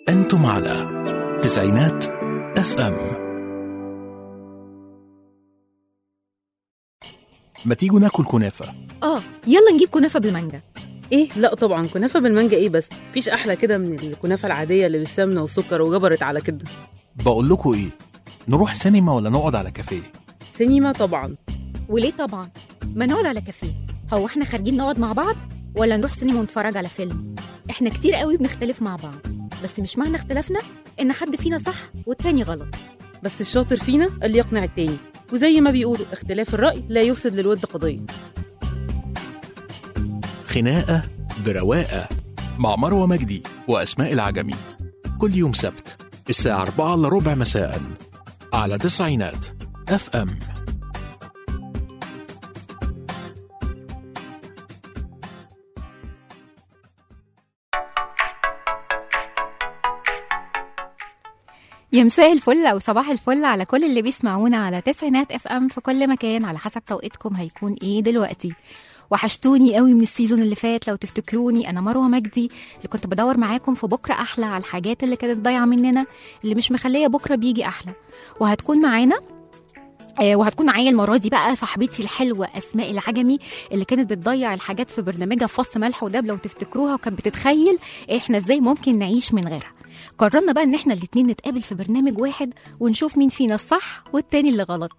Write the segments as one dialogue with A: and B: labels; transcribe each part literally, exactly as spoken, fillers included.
A: أنتم على تسعينات اف ام. ما تيجوا ناكل كنافة؟
B: اه يلا نجيب كنافة بالمانجا.
C: ايه لا طبعا كنافة بالمانجا ايه بس، مفيش احلى كده من الكنافة العادية اللي بالسمنة والسكر وجبرت على كده.
A: بقول لكم ايه، نروح سينما ولا نقعد على كافيه؟
C: سينما طبعا.
B: وليه طبعا؟ ما نقعد على كافيه. هو احنا خارجين نقعد مع بعض ولا نروح سينما ونتفرج على فيلم؟ احنا كتير قوي بنختلف مع بعض، بس مش معنى اختلافنا ان حد فينا صح والتاني غلط.
C: بس الشاطر فينا اللي يقنع التاني، وزي ما بيقولوا اختلاف الرأي لا يفسد للود قضية.
A: خناقة برواقة مع مروة مجدي وأسماء العجمي، كل يوم سبت الساعة أربعة إلا ربع مساء على تسعينات اف ام.
D: يا مساء الفل أو صباح الفل على كل اللي بيسمعونا على تسعينات اف ام في كل مكان، على حسب توقيتكم هيكون ايه دلوقتي. وحشتوني قوي من السيزون اللي فات. لو تفتكروني انا مروه مجدي اللي كنت بدور معاكم في بكره احلى على الحاجات اللي كانت ضايعه مننا، اللي مش مخليه بكره بيجي احلى. وهتكون معانا آه وهتكون معايا المره دي بقى صاحبتي الحلوه اسماء العجمي، اللي كانت بتضيع الحاجات في برنامجها فص ملح وداب لو تفتكروها، وكانت بتتخيل احنا ازاي ممكن نعيش من غيرها. قررنا بقى ان احنا الاتنين نتقابل في برنامج واحد ونشوف مين فينا الصح والتاني اللي غلط.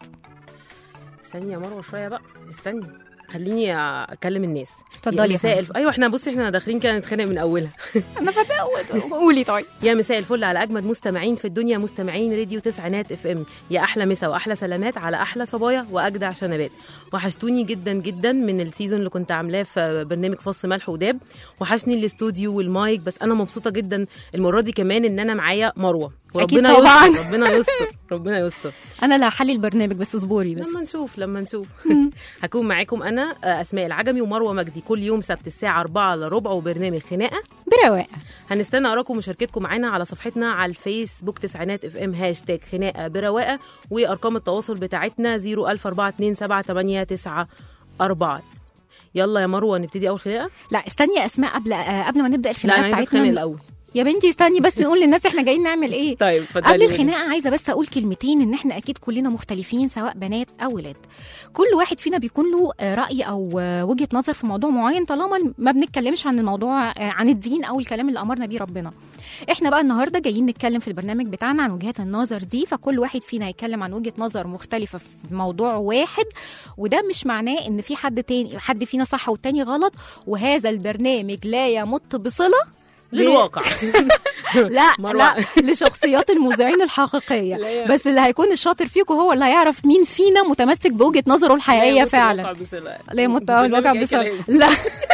C: استني يا مروه شويه بقى، استني خليني اكلم الناس.
D: اتفضلي يا
C: مساء
D: فندم.
C: الف... ايوه احنا بصي احنا داخلين كده نتخانق من اولها.
D: انا فبقى قولي طيب.
C: يا مساء الفل على اجمد مستمعين في الدنيا، مستمعين راديو تسعينات اف ام. يا احلى مسا واحلى سلامات على احلى صبايا واجدع شنبات. وحشتوني جدا جدا من السيزون اللي كنت عاملاه في برنامج فص ملح وداب. وحشني الاستوديو والمايك، بس انا مبسوطه جدا المره دي كمان ان انا معايا مروه. وربنا يستر ربنا يستر ربنا يستر.
D: انا اللي هحلي البرنامج بس اصبري بس
C: لما نشوف لما نشوف. هكون معاكم انا اسماء العجمي ومروه مجدي كل يوم سبت الساعه أربعة إلا ربع، وبرنامج خناقه
D: برواقه.
C: هنستنى اراكم ومشاركتكم معانا على صفحتنا على الفيسبوك تسعينات اف ام هاشتاج خناقه برواقه، وارقام التواصل بتاعتنا صفر ألف أربعة اتنين سبعة تمانية تسعة أربعة. يلا يا مروه نبتدي اول خناقه.
D: لا استني يا اسماء، قبل آه قبل ما نبدا الخناقه
C: لا
D: بتاعتنا
C: انا الاول
D: يا بنتي استني بس نقول للناس احنا جايين نعمل ايه.
C: طيب اتفضلي.
D: قبل الخناقه عايزه بس اقول كلمتين، ان احنا اكيد كلنا مختلفين سواء بنات او ولاد. كل واحد فينا بيكون له راي او وجهه نظر في موضوع معين، طالما ما بنتكلمش عن الموضوع عن الدين او الكلام اللي امرنا بيه ربنا. احنا بقى النهارده جايين نتكلم في البرنامج بتاعنا عن وجهات النظر دي، فكل واحد فينا هيتكلم عن وجهه نظر مختلفه في موضوع واحد، وده مش معناه ان في حد تاني حد فينا صح والتاني غلط. وهذا البرنامج لا يمت بصله
C: للواقع.
D: لا لا لشخصيات المذيعين الحقيقيه، بس اللي هيكون الشاطر فيكم هو اللي هيعرف مين فينا متمسك بوجهه نظره الحقيقيه فعلا. لا يمت الواقع بصله. لا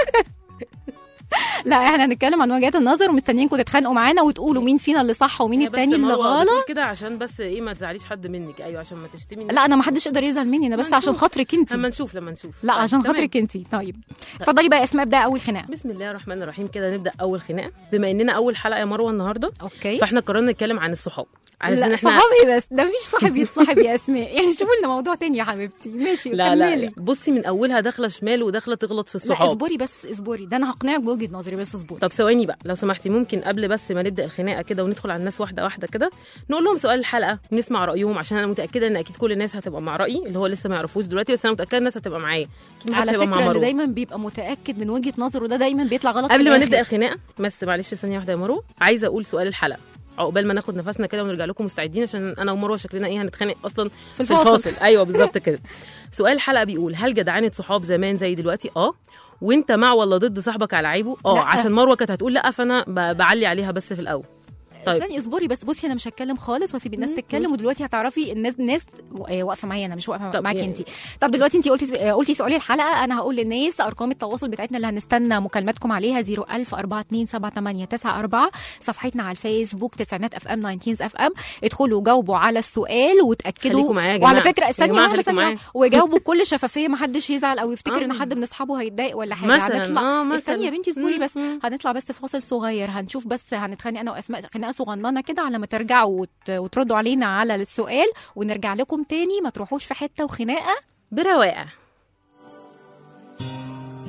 D: لا احنا هنتكلم عن وجهات النظر، ومستنيينكم تتخانقوا معانا وتقولوا مين فينا اللي صح ومين التاني اللي غلط
C: كده، عشان بس ايه ما تزعليش حد منك. ايوه عشان ما تشتمي.
D: لا انا ما حدش يقدر يزعل مني، انا بس عشان خاطرك انت.
C: لما نشوف لما نشوف
D: لا عشان خاطرك انت. طيب اتفضلي بقى اسماء، ابدا اول خناقه.
C: بسم الله الرحمن الرحيم. كده نبدا اول خناقه، بما اننا اول حلقه يا مروه النهارده.
D: اوكي.
C: فاحنا قررنا نتكلم عن الصحاب.
D: لا احنا صحابي بس ده مفيش صاحب يتصاحب يا اسماء، يعني شوفوا لنا موضوع تاني يا حبيبتي. ماشي
C: لا
D: كملي.
C: لا بصي من اولها داخله شمال وداخله تغلط في الصحاب.
D: لا اصبري بس اصبري، ده انا هقنعك بوجهه نظري بس اصبري.
C: طب ثواني بقى لو سمحتي، ممكن قبل بس ما نبدا الخناقه كده وندخل على الناس واحده واحده كده، نقول لهم سؤال الحلقه ونسمع رايهم، عشان انا متاكده ان اكيد كل الناس هتبقى مع رايي اللي هو لسه ما يعرفوش دلوقتي، بس انا متاكده الناس هتبقى معايا.
D: على فكره اللي دايما بيبقى متاكد من وجهه نظره ده دايما بيطلع غلط.
C: قبل ما نبدا الخناقه بس معلش ثانيه واحده يا مروه، عايزه اقول سؤال الحلقه عقبال ما ناخد نفسنا كده ونرجع لكم مستعدين، عشان انا ومروه شكلنا ايه هنتخانق اصلا
D: في الفاصل, في الفاصل.
C: ايوه بالظبط كده. سؤال الحلقه بيقول: هل جدعانه صحاب زمان زي دلوقتي؟ اه. وانت مع ولا ضد صاحبك على عيبه؟ اه. عشان مروه كانت هتقول لا، فانا بعلي عليها بس في الاول.
D: طيب استني اصبري بس. بصي انا مش هتكلم خالص واسيب الناس تتكلم، ودلوقتي هتعرفي الناس الناس واقفه معايا، انا مش واقفه معاكي انت. طب دلوقتي انت قلتي قلتي سؤالي الحلقه، انا هقول للناس ارقام التواصل بتاعتنا اللي هنستنى مكالماتكم عليها صفر ألف أربعة اتنين سبعة تمانية تسعة أربعة، صفحتنا على الفيسبوك تسعينات اف ام تسعتاشر اف ام. ادخلوا جاوبوا على السؤال وتاكدوا. وعلى فكره استني وجاوبوا بكل شفافيه، ما حدش يزعل او يفتكر ان حد من اصحابه هيتضايق ولا حاجه. هنطلع استني يا بنتي اصبري بس، هنطلع بس فاصل صغير، هنشوف بس هنتخانق انا واسماء خناقه صغننه كده على ما ترجعوا وتردوا علينا على السؤال، ونرجع لكم تاني. ما تروحوش في حته وخناقه
C: برواقه.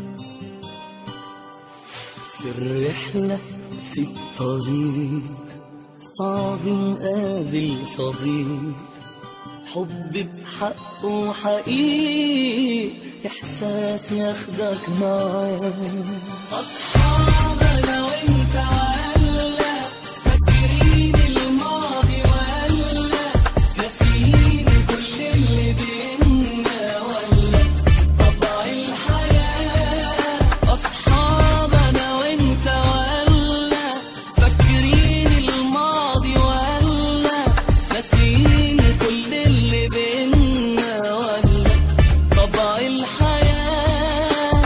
E: في الرحله في الطريق صعب نقابل صديق حب بحقه حقيقي إحساس ياخدك معاه. أصحابنا وانت ولا فاكرين الماضي ولا ناسيين كل اللي بينا ولا طبع الحياة. أصحابنا وانت ولا فاكرين الماضي ولا ناسيين كل اللي بينا ولا طبع الحياة.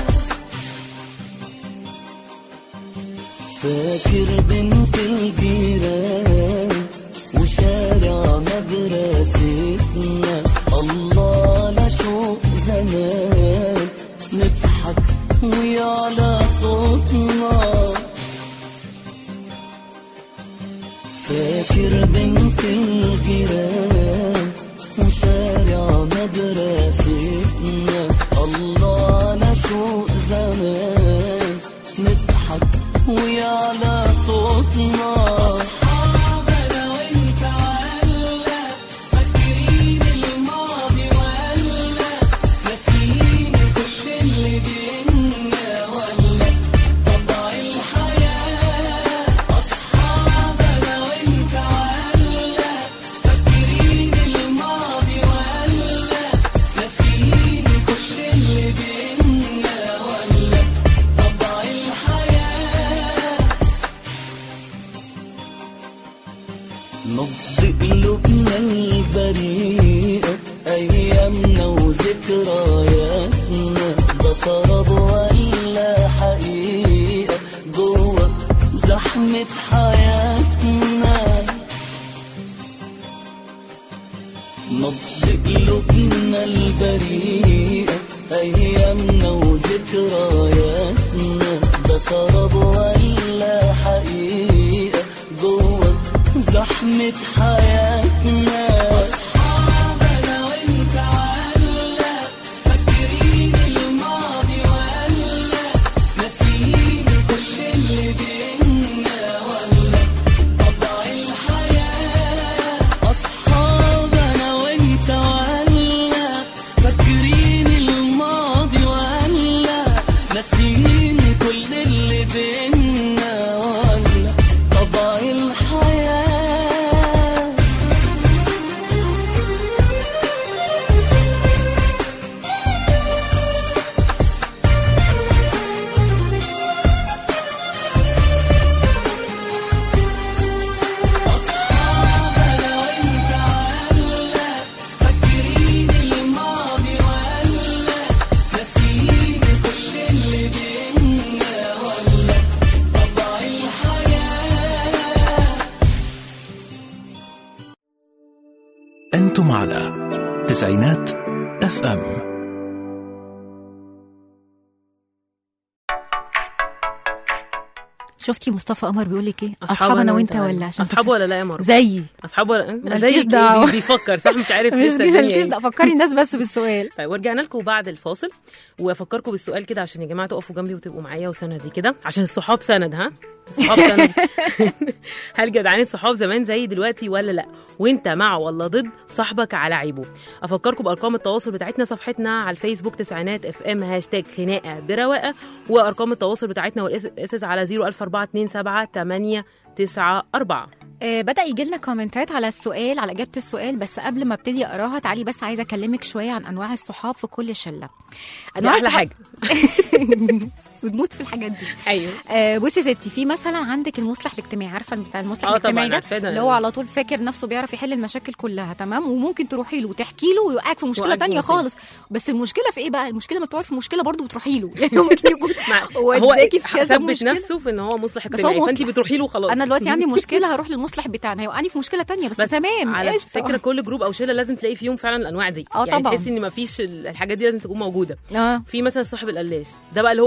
E: فاكر بنت الجيران وشارع مدرستنا، الله لشوق زمان نضحك ويعلى صوتنا. فاكر بنت الجيران وشارع مدرستنا، الله لشوق زمان نضحك ويعلى صوتنا. أصحابنا وانت ولا فاكرين الماضي ولا ناسيين كل اللي بينا ولا طبع الحياة. أصحابنا وانت ولا فاكرين الماضي ولا ناسيين كل اللي بينا ولا طبع الحياة. نبض قلوبنا البريئة أيامنا وذكرياتنا، ده سراب ولا حقيقة جوه زحمة حياتنا. نبض قلوبنا البريئة أيامنا وذكرياتنا، ده سراب ولا حقيقة جوه زحمة حياتنا. أصحابنا وانت ولا فاكرين الماضي ولا ناسيين كل اللي بينا ولا طبع الحياة. أصحابنا وانت ولا فاكرين الماضي ولا ناسيين كل اللي بينا ولا طبع الحياة. أصحابنا وانت ولا فاكرين الماضي ولا ناسيين كل اللي بينا ولا طبع الحياة.
A: أنتم على تسعينات اف ام.
D: شفتي مصطفى قمر بيقول لك ايه؟ اصحابنا وانت ولا عشان
C: اصحاب ولا لا يا مروه؟
D: زيي
C: اصحاب ولا
D: مالكيش
C: زيك
D: دعوة.
C: إيه؟ بيفكر صح مش عارف
D: مش
C: لسه الدنيا
D: مالكيش
C: إيه.
D: دعوة، فكري الناس بس بالسؤال.
C: طيب ورجعنا لكم بعد الفاصل وافكركم بالسؤال كده عشان يا جماعه تقفوا جنبي وتبقوا معايا وسندي كده عشان الصحاب سند. ها الصحاب سند. هل جدعانة صحاب زمان زي دلوقتي ولا لا؟ وانت مع ولا ضد صاحبك على عيبه؟ افكركم بارقام التواصل بتاعتنا، صفحتنا على الفيسبوك تسعينات اف ام هاشتاج خناقه برواقه، وارقام التواصل بتاعتنا والاس على صفر ألف أربعة اتنين سبعة تمانية تسعة أربعة.
D: آه، بدأ يجي لنا كومنتات على السؤال، على إجابة السؤال، بس قبل ما ابتدي أقراها تعالي بس عايزة أكلمك شوية عن أنواع الصحاب في كل شلة.
C: أنواع أحلى حاجة.
D: بتموت في الحاجات دي.
C: ايوه
D: آه بصي يا ستي، في مثلا عندك المصلح الاجتماعي، عارفه بتاع المصلح
C: آه
D: الاجتماعي
C: طبعاً
D: ده
C: عارفاه،
D: اللي هو على طول فاكر نفسه بيعرف يحل المشاكل كلها، تمام، وممكن تروحي له وتحكي له ويوقعك في مشكله
C: وقعك
D: تانية
C: في مصيبة.
D: خالص. بس المشكله في ايه بقى؟ المشكله ما بتقعي في مشكله برضه بتروحي له، يعني ممكن يكون
C: هو
D: وداكي في كذا
C: ثبت
D: مشكله.
C: نفسه في ان هو مصلح
D: بس هو
C: اجتماعي، فانت
D: مصلح.
C: بتروحي له خلاص.
D: انا دلوقتي عندي مشكله هروح للمصلح بتاعنا، هيوقعني في مشكله تانية، بس,
C: بس
D: تمام.
C: على
D: قشطة.
C: فكره كل جروب او شله لازم تلاقي فيهم فعلا الانواع دي.
D: اه
C: يعني
D: طبعاً.
C: تحسي ان ما فيش الحاجات دي لازم تكون موجوده.
D: اه
C: في مثلا صاحب القلاش ده بقى اللي هو عارفه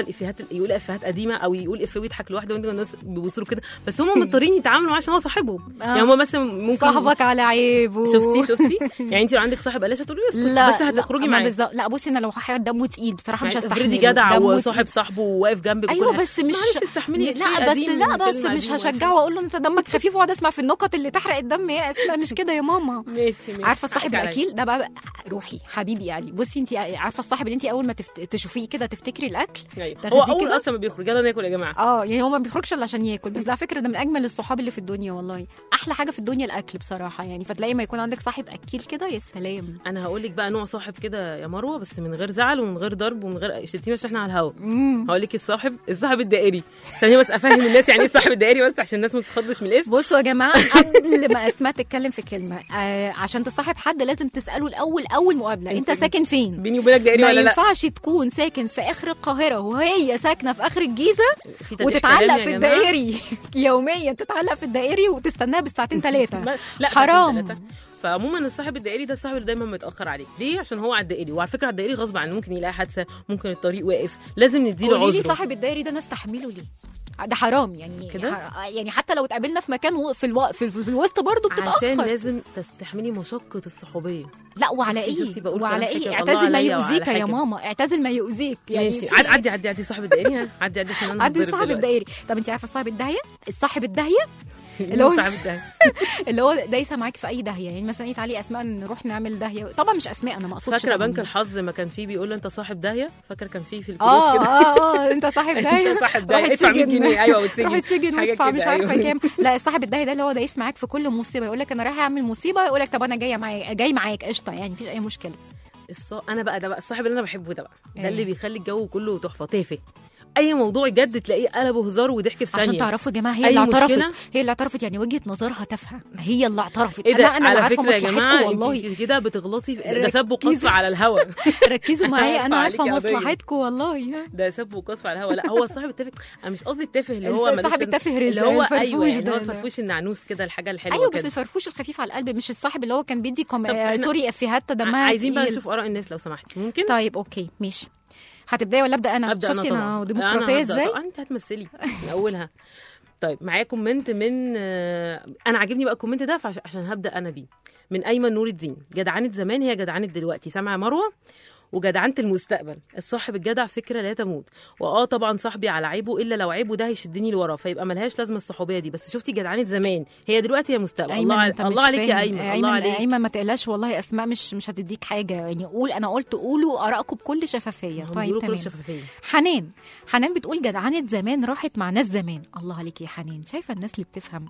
C: الافيهات يقول افيهات قديمه او يقول افيه ويضحك لوحده وانت الناس بيبصوا كده، بس هم مضطرين يتعاملوا معاه عشان هو صاحبهم. يعني هم مثلا ممكن
D: صاحبك على عيبه.
C: شفتي شفتي يعني انت لو عندك صاحب قلاشه تقولي له
D: لا
C: بس هتخرجي معاه.
D: بالظبط. لا بصي انا لو حد دمه تقيل بصراحه مش هستحمل.
C: افرضي جدع وصاحب صاحبه وواقف جنبك.
D: ايوه بس مش
C: استحملي.
D: لا بس لا بس مش هشجعه واقول له انت دمك خفيف واقعد اسمع في النقط اللي تحرق الدم يا اسماء. مش كده يا ماما.
C: ماشي ماشي.
D: عارفه الصاحب الاكيل ده بقى روحي حبيبي يعني. بصي انت عارفه الصاحب اللي انت اول ما تفت... تشوفيه كده تفتكري الاكل.
C: أيوة. هو اول اصلا ما بيخرج يلا ناكل يا جماعه.
D: اه يعني هو ما بيخرجش الا عشان ياكل. بس ده على فكره ده من اجمل الصحاب اللي في الدنيا والله. احلى حاجه في الدنيا الاكل بصراحه يعني. فتلاقي ما يكون عندك صاحب اكيل كده يا سلام.
C: انا هقول لك بقى نوع صاحب كده يا مروه، بس من غير زعل ومن غير ضرب ومن غير شتيمه عشان احنا على الهوا. هقول لك الصاحب الصاحب الدائري. ثانيه بس افهم الناس يعني ايه الصاحب الدائري بس عشان الناس ما تتخضش من الاسم.
D: بصوا يا جماعه قبل ما اسماء تتكلم في كلمه آه عشان تصاحب حد لازم تساله الاول اول مقابله انت ساكن فين.
C: بيني وبينك دائري ولا لا؟
D: ما ينفعش تكون ساكن في اخر القاهره وهي ساكنه في اخر الجيزه وتتعلق في الدائري يوميا تتعلق في الدائري وتستناها بالساعتين ثلاثه. حرام.
C: فعموما الصاحب الدائري ده الصاحب اللي دايما متاخر عليك. ليه؟ عشان هو على الدائري، وعلى فكره على الدائري غصب عنه ممكن يلاقي حادثه، ممكن الطريق واقف، لازم نديله عذره.
D: قولي لي صاحب الدائري ده نستحمله ليه؟ ده حرام يعني
C: كده؟
D: يعني حتى لو اتقابلنا في مكان في الو... في, في, في الوسط برضه بتتاخر.
C: عشان لازم تستحملي مشقه الصحوبيه.
D: لا وعلى ايه وعلى ايه اعتزل ما يؤذيك يا ماما. اعتزل ما يؤذيك يعني.
C: ماشي عدي عدي عدي صاحب الدائري. عدي عدي عشان انا
D: عدي صاحب الدائري. طب انت عارفه صاحب الداهيه؟ الصاحب الداهيه اللي هو
C: صاحب الداهيه
D: اللي هو دايسه معاك في اي داهيه. يعني مثلا ايه تعالي اسماء نروح نعمل داهيه. طبعا مش اسماء انا ما اقصدش.
C: فاكره بنك الحظ ما كان فيه بيقول له انت صاحب داهيه؟ فاكره كان فيه في الكروت
D: اه
C: كده
D: اه اه انت صاحب داهيه.
C: انت صاحب داهيه ادفع مية جنيه. ايوه وتسجن.
D: روح السجن وادفع مش عارفه كام. لا الصاحب الداهيه ده اللي هو دايس معاك في كل مصيبه. يقول لك انا رايح اعمل مصيبه يقول لك طب انا جايه معاك جاي معاك قشطه يعني مفيش اي مشكله.
C: الص... انا بقى ده بقى الصاحب اللي انا بحبه ده بقى ده ايه؟ اللي بيخلي الجو كله تحفه تافه. اي موضوع جد تلاقيه قلبه هزار وضحك في ثانيه.
D: عشان تعرفوا يا جماعه هي اللي اعترفت. هي اللي اعترفت يعني وجهه نظرها تافهه. هي اللي اعترفت.
C: إيه
D: انا انا
C: على
D: عارفه
C: مصلحتكم
D: والله.
C: انت كده بتغلطي. ده سب وقذف على الهوا.
D: ركزوا معايا انا عارفه مصلحتكم والله.
C: ده سب وقذف على الهوا. لا هو الصاحب التافه. انا مش قصدي التافه اللي هو
D: صاحب التافه
C: اللي هو ايوه
D: اللي
C: هو الفرفوش النعنوس كده الحاجه الحلوه.
D: ايوه بس الفرفوش الخفيف على القلب مش الصاحب اللي هو كان بيدي كوم... سوري افيهات دمها.
C: عايزين بقى نشوف اراء الناس لو سمحتي ممكن.
D: طيب اوكي ماشي. هتبداي ولا ابدا انا؟
C: أبدأ
D: شفتي
C: انا,
D: أنا ديمقراطيه ازاي؟
C: انت هتمثلي من اولها. طيب معايا كومنت من انا عاجبني بقى الكومنت ده عشان هبدا انا بيه من ايمن نور الدين. جدعانه زمان هي جدعانه دلوقتي. سامعه مروه؟ وجدعنه المستقبل. الصاحب الجدع فكره لا تموت. واه طبعا صاحبي على عيبه الا لو عيبه ده هيشدني لورا فيبقى ملهاش لازمه الصحوبيه دي. بس شفتي جدعنه زمان هي دلوقتي يا مستقبل. الله عليك الله عليك يا ايمن. الله عليك
D: ايمن ما تقلقش والله اسماء مش مش هتديك حاجه يعني. قول انا قلت قولوا ارائكم بكل شفافيه. طيب تمام.
C: شفافية.
D: حنان حنان بتقول جدعنه زمان راحت مع ناس زمان. الله عليك يا حنان. شايفه الناس اللي بتفهم.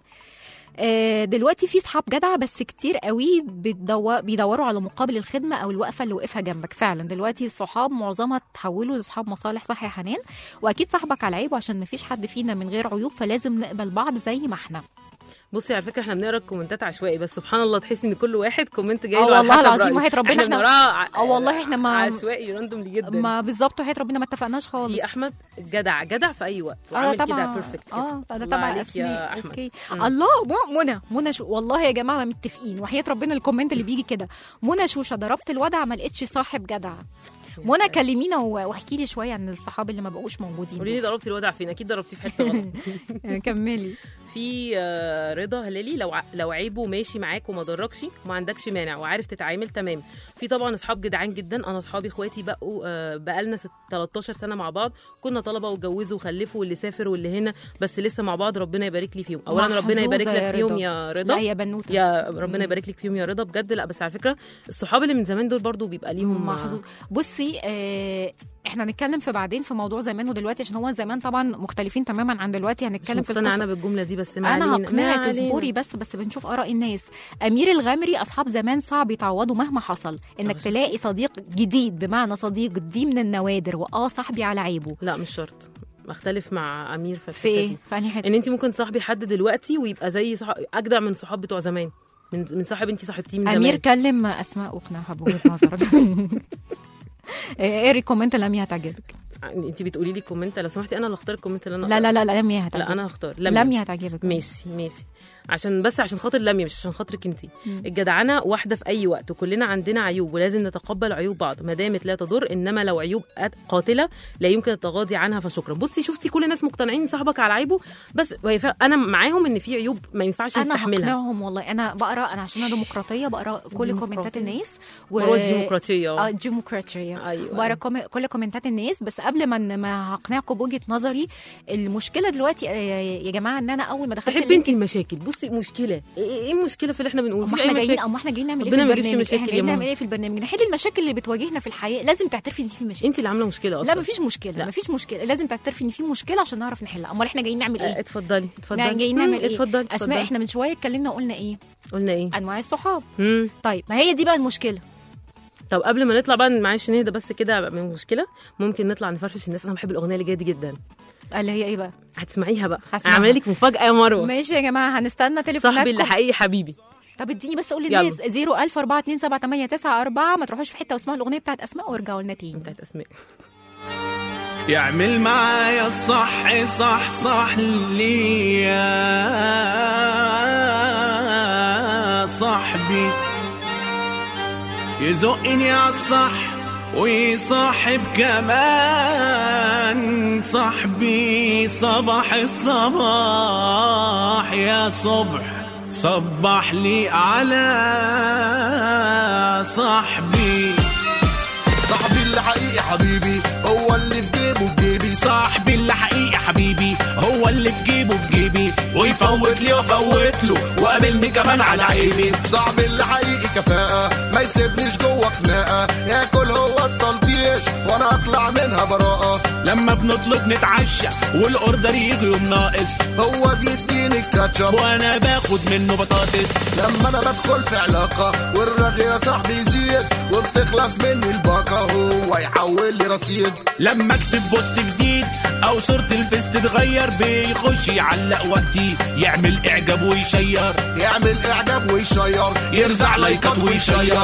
D: دلوقتي في صحاب جدعه بس كتير قوي بيدور بيدوروا على مقابل الخدمه او الوقفه اللي وقفها جنبك. فعلا دلوقتي الصحاب معظمها تحولوا لصحاب مصالح. صح يا حنان. واكيد صاحبك على عيبه عشان ما فيش حد فينا من غير عيوب فلازم نقبل بعض زي ما احنا.
C: بصي على فكره احنا بنقرا الكومنتات عشوائي بس سبحان الله تحسي ان كل واحد كومنت جاي
D: له
C: على
D: والله العظيم وحياه ربنا
C: احنا
D: احنا اه والله احنا ما
C: عشوائي راندوملي جدا.
D: ما بالظبط وحياه ربنا ما اتفقناش خالص.
C: في احمد جدع جدع في اي وقت
D: وعامل
C: كده بيرفكت كده.
D: اه ده طبعا
C: اسماء
D: اوكي. الله منى منى شو والله يا جماعه متفقين وحياه ربنا الكومنت اللي بيجي كده. منى شوشه ضربت الودع ما لقيتش صاحب جدع. منى كلمينا واحكي لي شويه عن الصحاب اللي ما بقوش موجودين.
C: قولي لي ضربتي الودع فين؟ اكيد ضربتيه في حته غلط.
D: كملي.
C: في رضا هلالي لو لو عيبه ماشي معاك وما ضركش وما عندكش مانع وعارف تتعامل تمام. في طبعا اصحاب جدعان جدا. انا اصحابي اخواتي بقوا بقالنا تلتاشر سنه مع بعض. كنا طلبه واتجوزوا وخلفوا واللي سافر واللي هنا بس لسه مع بعض. ربنا يبارك لي فيهم. اولا ربنا يبارك لك فيهم يا رضا.
D: لا يا بنوته
C: يا ربنا يبارك لك فيهم يا رضا بجد. لا بس على فكره الصحاب اللي من زمان دول برضو بيبقى ليهم
D: محظوظ. بصي آه احنا هنتكلم في بعدين في موضوع زمان ودلوقتي عشان هو زمان طبعا مختلفين تماما عن دلوقتي. هنتكلم في
C: القصه. انا بالجمله دي بس ما
D: انا هقنعك اصبري بس بس بنشوف اراء الناس. امير الغامري اصحاب زمان صعب يتعوضوا مهما حصل. انك تلاقي صديق جديد بمعنى صديق دي من النوادر. واه صاحبي على عيبه.
C: لا مش شرط. اختلف مع امير في
D: في ايه؟ في انهي حته؟
C: ان انت ممكن تصاحبي حد دلوقتي ويبقى زي صح... اجدع من صحاب بتوع زمان. من من صاحب انت صاحبتيه من زمان.
D: امير كلم اسماء واقنعها بوجهه نظرك. ايه الكومنت اللي امي هتعجبك؟
C: انت بتقولي لي كومنت، لو سمحتي انا اللي اختار الكومنت اللي انا
D: لا لا لا لا لميا هتعجبك.
C: لا انا هختار لميا.
D: لميا هتعجبك.
C: ماشي ماشي، عشان بس عشان خاطر لميا مش عشان خاطرك انت. الجدعنه واحده في اي وقت، وكلنا عندنا عيوب ولازم نتقبل عيوب بعض ما دامت لا تضر، انما لو عيوب قاتله لا يمكن التغاضي عنها فشكرا. بصي شفتي كل الناس مقتنعين صاحبك على عيبه، بس انا معاهم ان في عيوب ما ينفعش نستحملها.
D: انا هقنعهم والله. انا بقرا، انا عشان انا ديمقراطيه بقرا كل كومنتات الناس
C: و... هو الديمقراطيه
D: اه الديمقراطيه
C: أيوة.
D: بقرا كوم... كل كومنتات الناس. بس قبل ما ما هقنعكم بوجهه نظري، المشكله دلوقتي يا جماعه ان انا اول ما دخلت
C: تحبي انت المشاكل. بصي مشكله ايه المشكله في اللي احنا بنقوله؟
D: احنا جايين اما احنا جايين نعمل ايه في البرنامج؟ احنا جايين نعمل ايه في البرنامج؟ نحل المشاكل اللي بتواجهنا في الحياه. لازم تعترفي ان في مشاكل.
C: انت اللي عامله مشكله اصلا.
D: لا مفيش مشكله، مفيش مشكله. لازم تعترفي ان في مشكله عشان نعرف نحلها. امال احنا جايين نعمل ايه؟
C: اتفضلي اتفضلي.
D: جايين نعمل ايه؟
C: اتفضلي
D: اسماء، احنا من شويه اتكلمنا وقلنا ايه؟
C: قلنا ايه؟
D: انواع الصحاب.
C: مم.
D: طيب ما هي دي بقى المشكله.
C: طب قبل ما نطلع بقى معلش نهدى بس كده من المشكله، ممكن نطلع نفرفش الناس. انا بحب الاغنيه اللي جايه دي جدا.
D: اللي هي ايه بقى؟
C: هتسمعيها بقى،
D: هسمعها.
C: عامله لك مفاجاه يا مروه.
D: ماشي يا جماعه، هنستنى تليفوناتكم.
C: صاحبي اللي حقيقي حبيبي.
D: طب اديني بس اقول للناس صفر ألف أربعة اتنين سبعة تمانية تسعة أربعة. ما تروحوش في حته واسمعوا الاغنيه بتاعت اسماء وارجعوا لنا تاني.
C: بتاعت اسماء.
E: يعمل معايا الصح صح صح لي يا صاحبي، يزقني عالصح ويصاحب كمان صاحبي. صباح الصباح يا صبح، صبح لي على صاحبي.
F: صاحبي اللي حقيقي حبيبي هو اللي في جيبه في جيبي.
E: صاحبي اللي حقيقي حبيبي هو اللي في جيبه في جيبي، ويفوت لي وافوت له وقابلني كمان على عيبي.
F: صاحبي اللي حقيقي كفاءة ما يسيبنيش جوه خناقة، ياكل هو التلطيش وانا اطلع منها براءة.
E: لما بنطلب نتعشى والاوردر يجي يوم ناقص،
F: هو بيديني الكاتشب
E: وانا باخد منه بطاطس.
F: لما انا بدخل في علاقة والرغي يا صاحبي يزيد وبتخلص مني الباقة، هو يحول لي رصيد.
E: لما اكتب بوست جديد او صورة الفيس تتغير، بيخش يعلق وقتي، يعمل اعجاب ويشير،
F: يعمل اعجاب ويشير،
E: يرزع لايكات ويشير.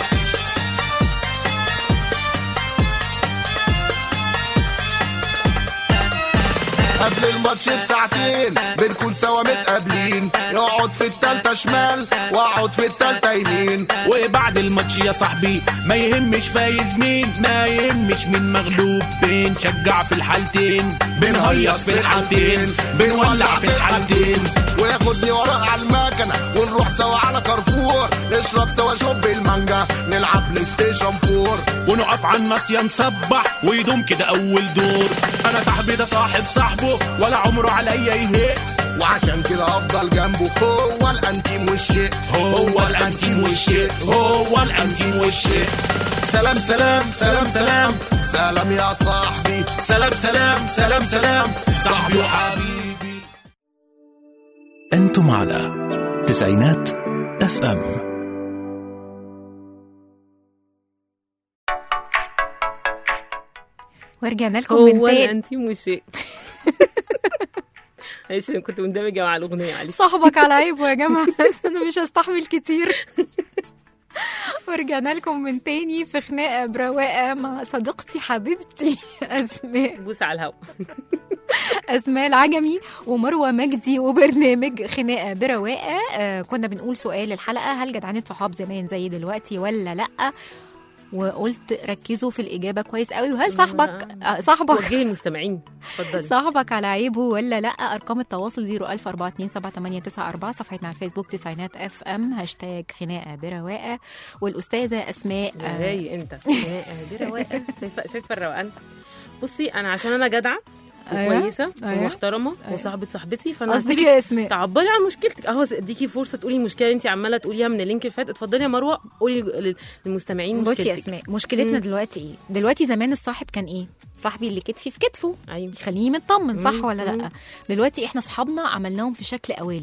F: قبل الماتش بساعتين بنكون سوا متقابلين، يقعد في التالتة شمال واقعد في التالتة يمين.
E: وبعد الماتش يا صاحبي ما يهمش فايز مين، ما يهمش مين مغلوب، بنشجع في الحالتين، بنهيص في الحالتين، بنولع في الحالتين.
F: وياخدني وراه على المكنة ونروح سوا على كارفور، نشرب سوا شوب المانجا، نلعب بلاي ستيشن فور،
E: ونقف على الناصية نصبح ويدوم كده أول دور. أنا صاحبي ده صاحب صاحبه ولا عمره عليا يهيق،
F: وعشان كده أفضل جنبه. هو الأنتيم والشيء،
E: هو الأنتيم والشيء، هو الأنتيم والشيء.
F: سلام سلام سلام سلام سلام يا صاحبي،
E: سلام سلام سلام سلام صاحبي وحبيبي.
A: أنتم على تسعينات اف ام.
D: ورجعنا لكم من
C: هو
D: تاني.
C: الانتيم والشيء. معلش انا كنت مندمجه مع الاغنيه. معلش
D: صاحبك على عيبه يا جماعه. انا مش هستحمل كتير. ورجعنا لكم من تاني في خناقه برواقه مع صديقتي حبيبتي اسماء،
C: بوس على الهوا.
D: اسماء العجمي ومروه مجدي، وبرنامج خناقه برواقه. آه كنا بنقول سؤال الحلقه: هل جدعنه صحاب زمان زي دلوقتي ولا لا؟ وقلت ركزوا في الإجابة كويس قوي. وهل صاحبك آه صاحبك
C: وجهي المستمعين اتفضلي
D: صاحبك على عيبه ولا لا؟ أرقام التواصل صفر ألف أربعة اتنين سبعة تمانية تسعة أربعة، صفحتنا على الفيسبوك تسعينات اف ام، هاشتاج خناقة برواقة. والأستاذة أسماء
C: جاي انت خناقة برواقة. شايفة شايفة الروقان. بصي أنا عشان أنا جدعة وكويسه
D: أيوة.
C: ومحترمه
D: أيوة.
C: وصاحبه صاحبتي، فانا
D: قصدك يا اسماء
C: تعبري عن مشكلتك اهو، اديكي فرصه تقولي المشكله اللي انت عماله تقوليها من اللينك اللي فات. اتفضلي يا مروه قولي للمستمعين مشكلتك.
D: بصي يا اسماء، مشكلتنا مم. دلوقتي ايه؟ دلوقتي زمان الصاحب كان ايه؟ صاحبي اللي كتفي في كتفه،
C: ايوه
D: يخليني مطمن، صح
C: مم.
D: ولا لا؟
C: مم.
D: دلوقتي احنا صحابنا عملناهم في شكل قوالب.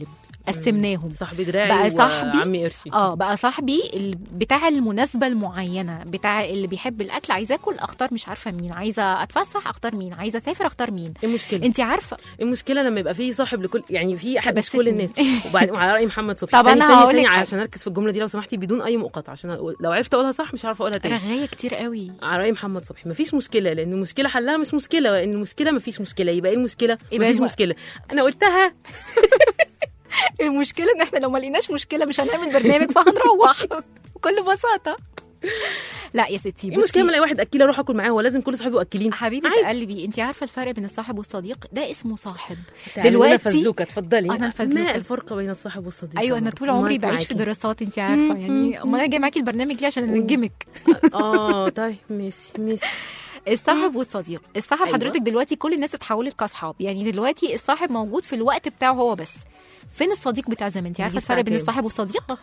D: قسمناهم.
C: صاحبي دراعي
D: بقى صاحبي
C: وعمي قرشي.
D: اه بقى صاحبي ال- بتاع المناسبه المعينه، بتاع اللي بيحب الاكل، عايزه اكل اختار مش عارفه مين، عايزه اتفسح اختار مين، عايزه اسافر اختار مين.
C: ايه المشكله؟
D: انت عارفه
C: المشكله لما يبقى فيه صاحب لكل، يعني في احد مش
D: تبسمني.
C: كل الناس. وبعدين وعلى راي محمد صبحي،
D: طب
C: ثانية-
D: أنا
C: ثانية-
D: هقول لك
C: ثانية
D: حاجة.
C: عشان اركز في الجمله دي لو سمحتي بدون اي مقاطعه، عشان أقول لو عرفت اقولها صح مش عارفه اقولها تاني.
D: رغايه كتير قوي.
C: على راي محمد صبحي مفيش مشكله، لان المشكله حلها مش مشكله، لان المشكله مفيش مشكله. يبقى ايه المشكله؟
D: يبقى
C: مفيش
D: الم-
C: مشكله. انا قلتها.
D: المشكله ان احنا لو ما لقيناش مشكله مش هنعمل برنامج فهنروح بكل بساطه. لا يا ستي،
C: ايه المشكله لما الاقي واحد اكيل اروح اكل معاه؟ هو لازم كل صحابي واكلين؟
D: حبيبه
C: عادي.
D: قلبي، انت عارفه الفرق بين الصاحب والصديق؟ ده اسمه صاحب.
C: تعالي لنا
D: دلوقتي
C: فزلوكه، اتفضلي.
D: أنا الفزلوكة.
C: ما الفرق بين الصاحب والصديق؟
D: ايوه انا طول عمري بعيش في دراسات، انت عارفه يعني. امال انا جايه معاكي البرنامج ليه؟ عشان انجمك.
C: اه طيب ماشي ماشي.
D: الصاحب والصديق. الصاحب
C: أيوة.
D: حضرتك دلوقتي كل الناس اتحولت كاصحاب، يعني دلوقتي الصاحب موجود في الوقت بتاعه هو بس. فين الصديق بتاع زمان؟ انت عارفه
C: دي
D: الفرق بين
C: ساعة
D: الصاحب والصديق؟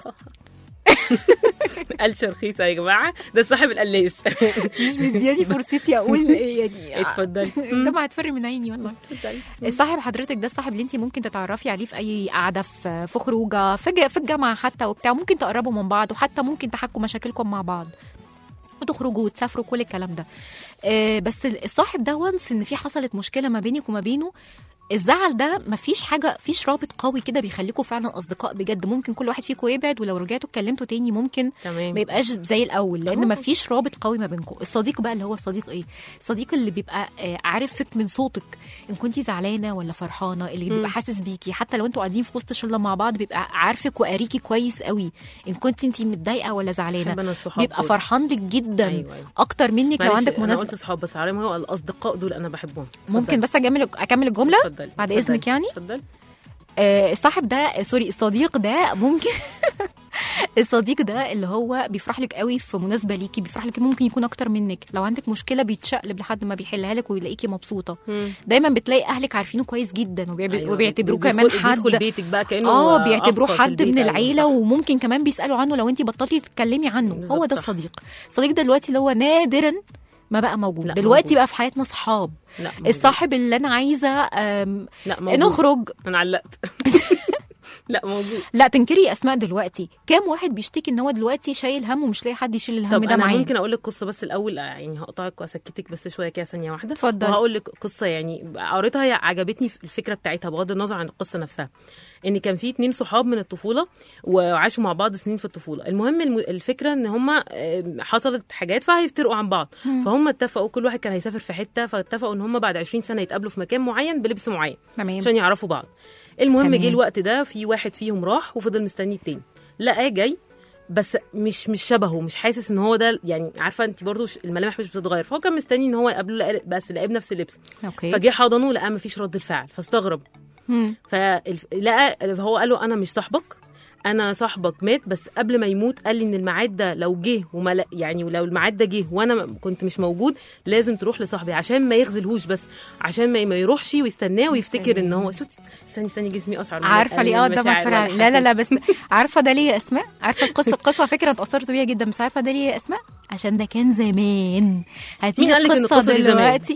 C: قلش رخيصه يا جماعه، ده صاحب القلاش.
D: مش مدياني فرصتي اقول يعني.
C: اتفضلي.
D: ده ما هتفرق من عيني والله. الصاحب حضرتك ده الصاحب اللي انت ممكن تتعرفي عليه في اي قعده، في في خروجه، في ج- في الجامعه حتى وبتاع، ممكن تقربوا من بعض وحتى ممكن تحكوا مشاكلكم مع بعض وتخرجوا وتسافروا كل الكلام ده. آه بس الصاحب ده وانس ان في حصلت مشكله ما بينك وما بينه، الزعل ده مفيش حاجه، فيش رابط قوي كده بيخليكم فعلا اصدقاء بجد. ممكن كل واحد فيكم يبعد، ولو رجعتوا اتكلمتوا تاني ممكن
C: تمام.
D: ما يبقاش زي الاول، لان
C: آه.
D: مفيش رابط قوي ما بينكم. الصديق بقى اللي هو الصديق ايه؟ الصديق اللي بيبقى آه عارفك من صوتك ان كنتي زعلانه ولا فرحانه، اللي بيبقى حاسس بيكي حتى لو انتوا قاعدين في وسط شله مع بعض، بيبقى عارفك وقاريكي كويس قوي ان كنتي انت متضايقه ولا
C: بحب
D: زعلانه،
C: أنا الصحاب
D: بيبقى
C: دول.
D: فرحان لك جدا.
C: أيوة أيوة.
D: اكتر منك لو
C: معلش،
D: عندك
C: انا
D: مناسبه.
C: قلت صحاب بس على ما هو الاصدقاء دول انا بحبهم.
D: ممكن بس اكمل اكمل الجمله
C: اتفضلي
D: بعد
C: اتفضلي.
D: اذنك يعني.
C: اتفضلي.
D: آه، الصاحب ده سوري الصديق ده ممكن الصديق ده اللي هو بيفرح لك قوي في مناسبه ليكي، بيفرح لك، ممكن يكون اكتر منك. لو عندك مشكله بيتشقلب لحد ما بيحلها لك ويلاقيكي مبسوطه.
C: مم.
D: دايما بتلاقي اهلك عارفينه كويس جدا وبيعب-
C: أيوة.
D: وبيعتبروه
C: بيدخل-
D: كمان حد.
C: بيدخل بيتك بقى كانه
D: اه بيعتبروه
C: أفضل في
D: حد
C: البيت.
D: من
C: أيوة،
D: العيله،
C: صح.
D: وممكن كمان بيسالوا عنه لو انت بطلتي تتكلمي عنه.
C: بالظبط،
D: هو ده
C: صح.
D: الصديق. الصديق ده دلوقتي اللي هو نادرا ما بقى موجود.
C: لا،
D: دلوقتي
C: موجود.
D: بقى في حياتنا صحاب.
C: لا موجود.
D: الصاحب اللي انا عايزه آم،
C: لا موجود.
D: نخرج.
C: انا علقت. لا موجود.
D: لا تنكري اسماء دلوقتي. كام واحد بيشتكي ان هو دلوقتي شايل هم ومش لاقي حد يشيل الهم
C: طب
D: ده
C: انا
D: معاه.
C: ممكن اقول لك قصه بس الاول، يعني هقطعك واسكتك بس شويه كده ثانيه واحده.
D: اتفضلي.
C: وهقول لك قصه يعني قريتها، هي عجبتني الفكره بتاعتها بغض النظر عن القصه نفسها. ان كان في اتنين صحاب من الطفوله وعاشوا مع بعض سنين في الطفوله. المهم الم- الفكره ان هم حصلت حاجات فهيفترقوا عن بعض. فهم اتفقوا كل واحد كان هيسافر في حته، فاتفقوا ان هم بعد عشرين سنه يتقابلوا في مكان معين بلبس معين
D: تمام.
C: عشان يعرفوا بعض. المهم
D: تمام.
C: جه الوقت ده، في واحد فيهم راح وفضل مستني التاني، لقاه جاي بس مش مش شبهه، مش حاسس ان هو ده. يعني عارفه انت برضو ش- الملامح مش بتتغير، فهو كان مستني ان هو يقابله، لقى- بس لقاه بنفس اللبس.
D: اوكي.
C: فجه حضنه لقاه مفيش رد الفعل، فاستغرب.
D: مم.
C: فلقى هو قال له انا مش صاحبك، انا صاحبك مات، بس قبل ما يموت قال لي ان الميعاد ده لو جه وما لا- يعني ولو الميعاد ده جه وانا م- كنت مش موجود لازم تروح لصاحبي عشان ما يخذلهوش، بس عشان ما ما يروحش ويستناه ويفتكر ان هو شوتي. استني استني جسمي اشعر
D: عارفه ليه؟ اه ده متفرع. لا لا لا بس عارفه ده ليه يا اسماء؟ عارفه القصه القصه فكره اتاثرت بيها جدا، بس عارفه ده ليه يا اسماء؟ عشان ده كان زمان. هتيجي
C: مين قال لك إن القصة دي زمان؟
D: دلوقتي.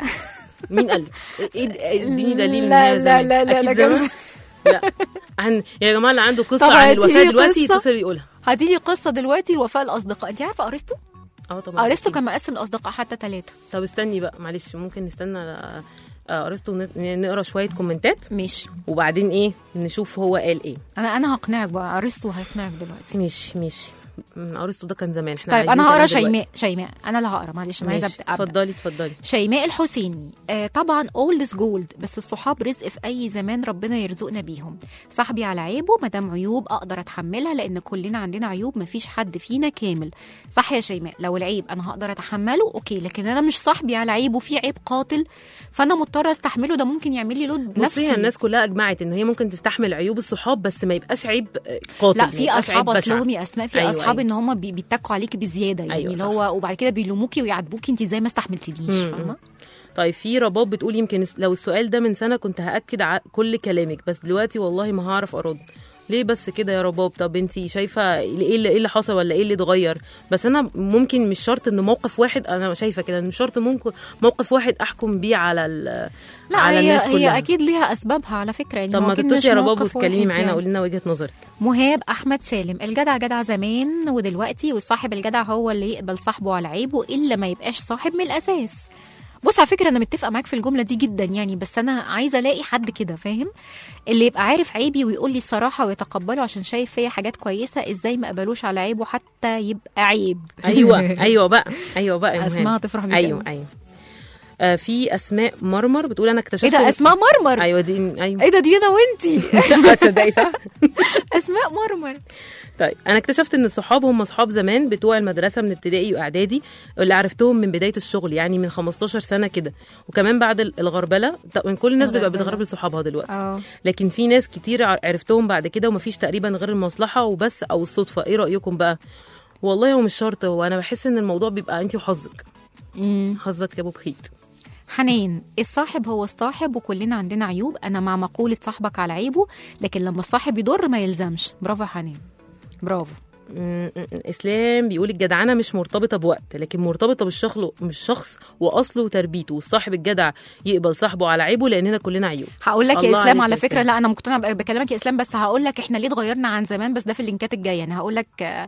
C: مين قال لك؟ ايه اديني دليل
D: لا
C: إنها
D: لا
C: زمان.
D: لا لا
C: أكيد
D: لا
C: زمان.
D: جوز.
C: لا عن يا جماعه اللي عنده قصه
D: طب
C: عن
D: هاتي
C: الوفاه
D: لي
C: دلوقتي
D: قصة.
C: يتصل يقولها.
D: هتيجي قصه دلوقتي الوفاء الاصدقاء. انت عارفه ارسطو؟
C: اه طبعا.
D: ارسطو
C: أكيد.
D: كان مقسم الاصدقاء حتى ثلاثه.
C: طب استني بقى معلش، ممكن نستنى آه، آه، ارسطو ون- نقرا شويه كومنتات
D: ماشي.
C: وبعدين ايه نشوف هو قال ايه.
D: انا انا هقنعك بقى. ارسطو هيقنعك دلوقتي.
C: ماشي ماشي. م، ارسطو ده كان زمان، احنا
D: طيب
C: عايزين
D: انا هقرا
C: كلام دلوقتي.
D: شيماء. شيماء انا اللي هقرا. معلش انا عايزه
C: ماشي،
D: ابدا. أبدأ.
C: اتفضلي اتفضلي.
D: شيماء الحسيني. آه طبعا اولد جولد، بس الصحاب رزق في اي زمان ربنا يرزقنا بيهم. صاحبي على عيبه، مدام عيوب اقدر اتحملها لان كلنا عندنا عيوب، مفيش حد فينا كامل. صح يا شيماء، لو العيب انا هقدر اتحمله اوكي، لكن انا مش صاحبي على عيب وفي عيب قاتل فانا مضطره استحمله، ده ممكن يعمل لي لود
C: بصي
D: نفسي.
C: الناس كلها اجمعت ان هي ممكن تستحمل عيوب الصحاب بس ما يبقاش عيب آه، قاتل.
D: لا
C: ما
D: في
C: يبقاش
D: اصحاب
C: عيب بشع.
D: اصلهم يا اسماء، في
C: أيوة،
D: اصحاب
C: أيوة.
D: ان هم بي- بيتكوا عليكي بزياده، يعني
C: أيوة،
D: اللي
C: صح.
D: هو وبعد كده بيلوموكي ويعاتبوكي انت ازاي ما استحملتنيش.
C: مم.
D: فاهمه؟
C: طيب في رباب بتقول يمكن لو السؤال ده من سنه كنت هاكد على كل كلامك، بس دلوقتي والله ما هعرف ارد. ليه بس كده يا رباب؟ طب انتي شايفه ايه اللي ايه اللي حصل ولا ايه اللي اتغير؟ بس انا ممكن مش شرط ان موقف واحد، انا شايفه كده مش شرط ممكن موقف واحد احكم بيه على ال
D: لا
C: على
D: هي
C: الناس كلها.
D: هي اكيد ليها اسبابها على فكره يعني.
C: طب ما
D: أكيد
C: تتصلي
D: مش
C: يا رباب
D: موقف
C: وتكلمي
D: واحد
C: معانا
D: يعني.
C: قولي لنا وجهه نظرك.
D: مهاب احمد سالم، الجدع جدع زمان ودلوقتي، والصاحب الجدع هو اللي يقبل صاحبه على عيبه الا ما يبقاش صاحب من الاساس. بص على فكره انا متفقه معاك في الجمله دي جدا يعني، بس انا عايزه الاقي حد كده فاهم اللي يبقى عارف عيبي ويقول لي الصراحه ويتقبله عشان شايف فيا حاجات كويسه، ازاي ما قبلوش على عيبه حتى يبقى عيب.
C: ايوه ايوه بقى ايوه بقى يا
D: اسمها
C: مهاب.
D: تفرح بيك
C: ايوه
D: أوي.
C: ايوه آه في اسماء مرمر بتقول انا اكتشفت
D: ايه ده اسماء مرمر؟
C: ايوه دي ايوه
D: ايه ده دي انا وانتي
C: تصدقي صح.
D: اسماء مرمر.
C: طيب انا اكتشفت ان الصحاب هم صحاب زمان بتوع المدرسه من ابتدائي واعدادي اللي عرفتهم من بدايه الشغل يعني من خمستاشر سنه كده، وكمان بعد الغربله. طبعا كل الناس بتبقى بتغربل صحابها دلوقتي
D: اه
C: لكن في ناس كتير عرفتهم بعد كده ومفيش تقريبا غير المصلحه وبس او الصدفه. ايه رايكم بقى؟ والله هو مش شرط، هو انا بحس ان الموضوع بيبقى انت وحظك.
D: امم
C: حظك يا ابو بخيت.
D: حنان، الصاحب هو الصاحب وكلنا عندنا عيوب، انا مع مقوله صاحبك على عيبه لكن لما الصاحب يضر ما يلزمش. برافو يا حنان برافو.
C: م- م- اسلام بيقول الجدعنه مش مرتبطه بوقت لكن مرتبطه بالشخص بالشخص واصله وتربيته، والصاحب الجدع يقبل صاحبه على عيبه لاننا كلنا عيوب.
D: هقول لك يا
C: الله
D: اسلام
C: عليك
D: على
C: يا
D: فكره
C: إسلام.
D: لا انا مقتنعه ب- بكلامك يا اسلام، بس هقول لك احنا ليه اتغيرنا عن زمان، بس ده في اللينكات الجايه يعني. هقول لك آه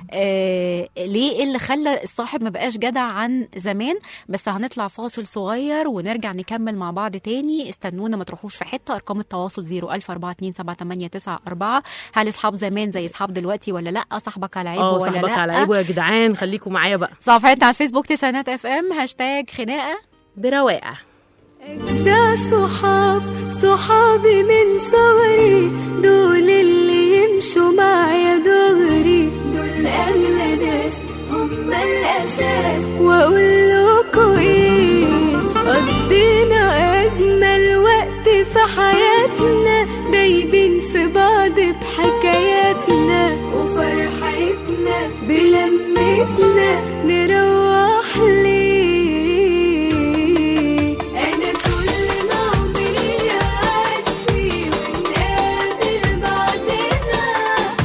D: آه ليه إيه اللي خلى الصاحب ما بقاش جدع عن زمان، بس هنطلع فاصل صغير ونرجع نكمل مع بعض تاني. استنونا ما تروحوش في حته. ارقام التواصل صفر ألف أربعة اتنين سبعة تمانية تسعة أربعة. هل اصحاب زمان زي اصحاب دلوقتي ولا لا؟ صاحبك على عيبه
C: اه
D: ولا
C: صاحبك
D: لا؟
C: على عيبه يا جدعان، خليكم معايا بقى.
D: صفحتنا على الفيسبوك تسعينات اف ام هاشتاج خناقه.
C: برواقه.
G: ده صحاب صحابي من صغري، دول اللي يمشوا معايا دغري، دول أغلى ناس هم الأساس. وأقول لكم إيه، قضينا أجمل وقت في حياتنا، دايبين في بعض بحكاياتنا وفرحتنا بلمتنا، نروح ليه أنا كل ما عمري يعدي ونقابل بعضنا،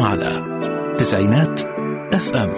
A: معاكم على تسعينات اف ام.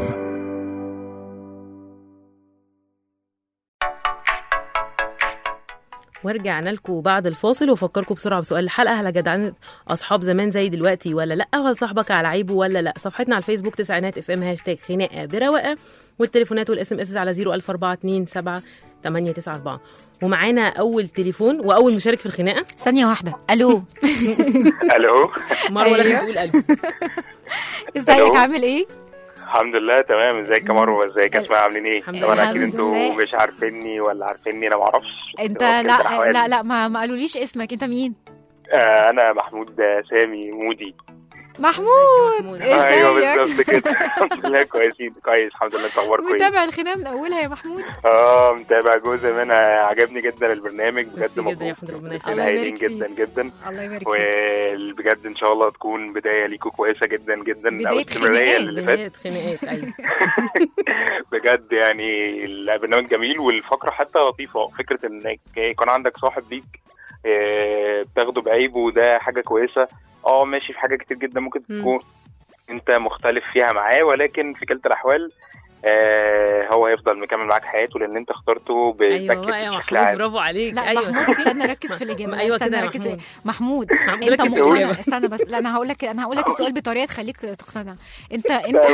C: ورجعنا لكم بعد الفاصل وفكركم بسرعه بسؤال الحلقه: هل جدعان اصحاب زمان زي دلوقتي ولا لا؟ هل صاحبك على عيبه ولا لا؟ صفحتنا على الفيسبوك تسعينات اف ام هاشتاج خناقه برواقه، والتليفونات والاس ام اس على صفر ألف أربعة اتنين سبعة تمانية تسعة أربعة. ومعانا اول تليفون واول مشارك في الخناقه.
D: ثانيه واحده. الو.
H: الو.
C: مروه لازم تقول الو.
D: ازيك عامل ايه؟
H: الحمد لله تمام. ازيك يا مروه؟ ازيك يا اسماء؟ عاملين ايه؟
D: طبعا
H: اكيد انتوا مش عارفيني ولا عارفيني، انا ما اعرفش.
D: انت لا لا لا ما, ما قالوليش اسمك. انت مين؟
H: آه انا محمود سامي مودي.
D: محمود.
H: ايوه بالظبط كده. الحمد لله كويسين كويس الحمد لله. اخبار كويس؟
D: متابع الخناقه من اولها يا محمود؟
H: اه متابع جزء منها، عجبني جدا البرنامج بجد.
C: مبروك
H: هايلين جدا جدا.
D: الله يبارك
H: فيك. وبجد ان شاء الله تكون بدايه ليكوا كويسه جدا جدا، او استمراريه اللي فاتت.
C: خناقات ايوه.
H: بجد يعني البرنامج جميل، والفقره حتى لطيفه. فكره انك يكون عندك صاحب ليك بتاخده بعيبه، وده حاجه كويسه. اه ماشي، في حاجه كتير جدا ممكن تكون انت مختلف فيها معاه، ولكن في كلتا الاحوال آه هو هيفضل مكمل معاك حياته، لان انت اخترته بشكل
C: ايوه بشكل عام. برافو عليك.
D: لا
C: ايوه
D: محمود استنى ركز في الاجابه.
C: ايوه
D: استنى
C: كده
D: ركز.
C: محمود
D: محمود انت مقتنع؟ استنى بس. لا انا هقول لك انا هقول لك السؤال بطريقه تخليك تقتنع. انت انت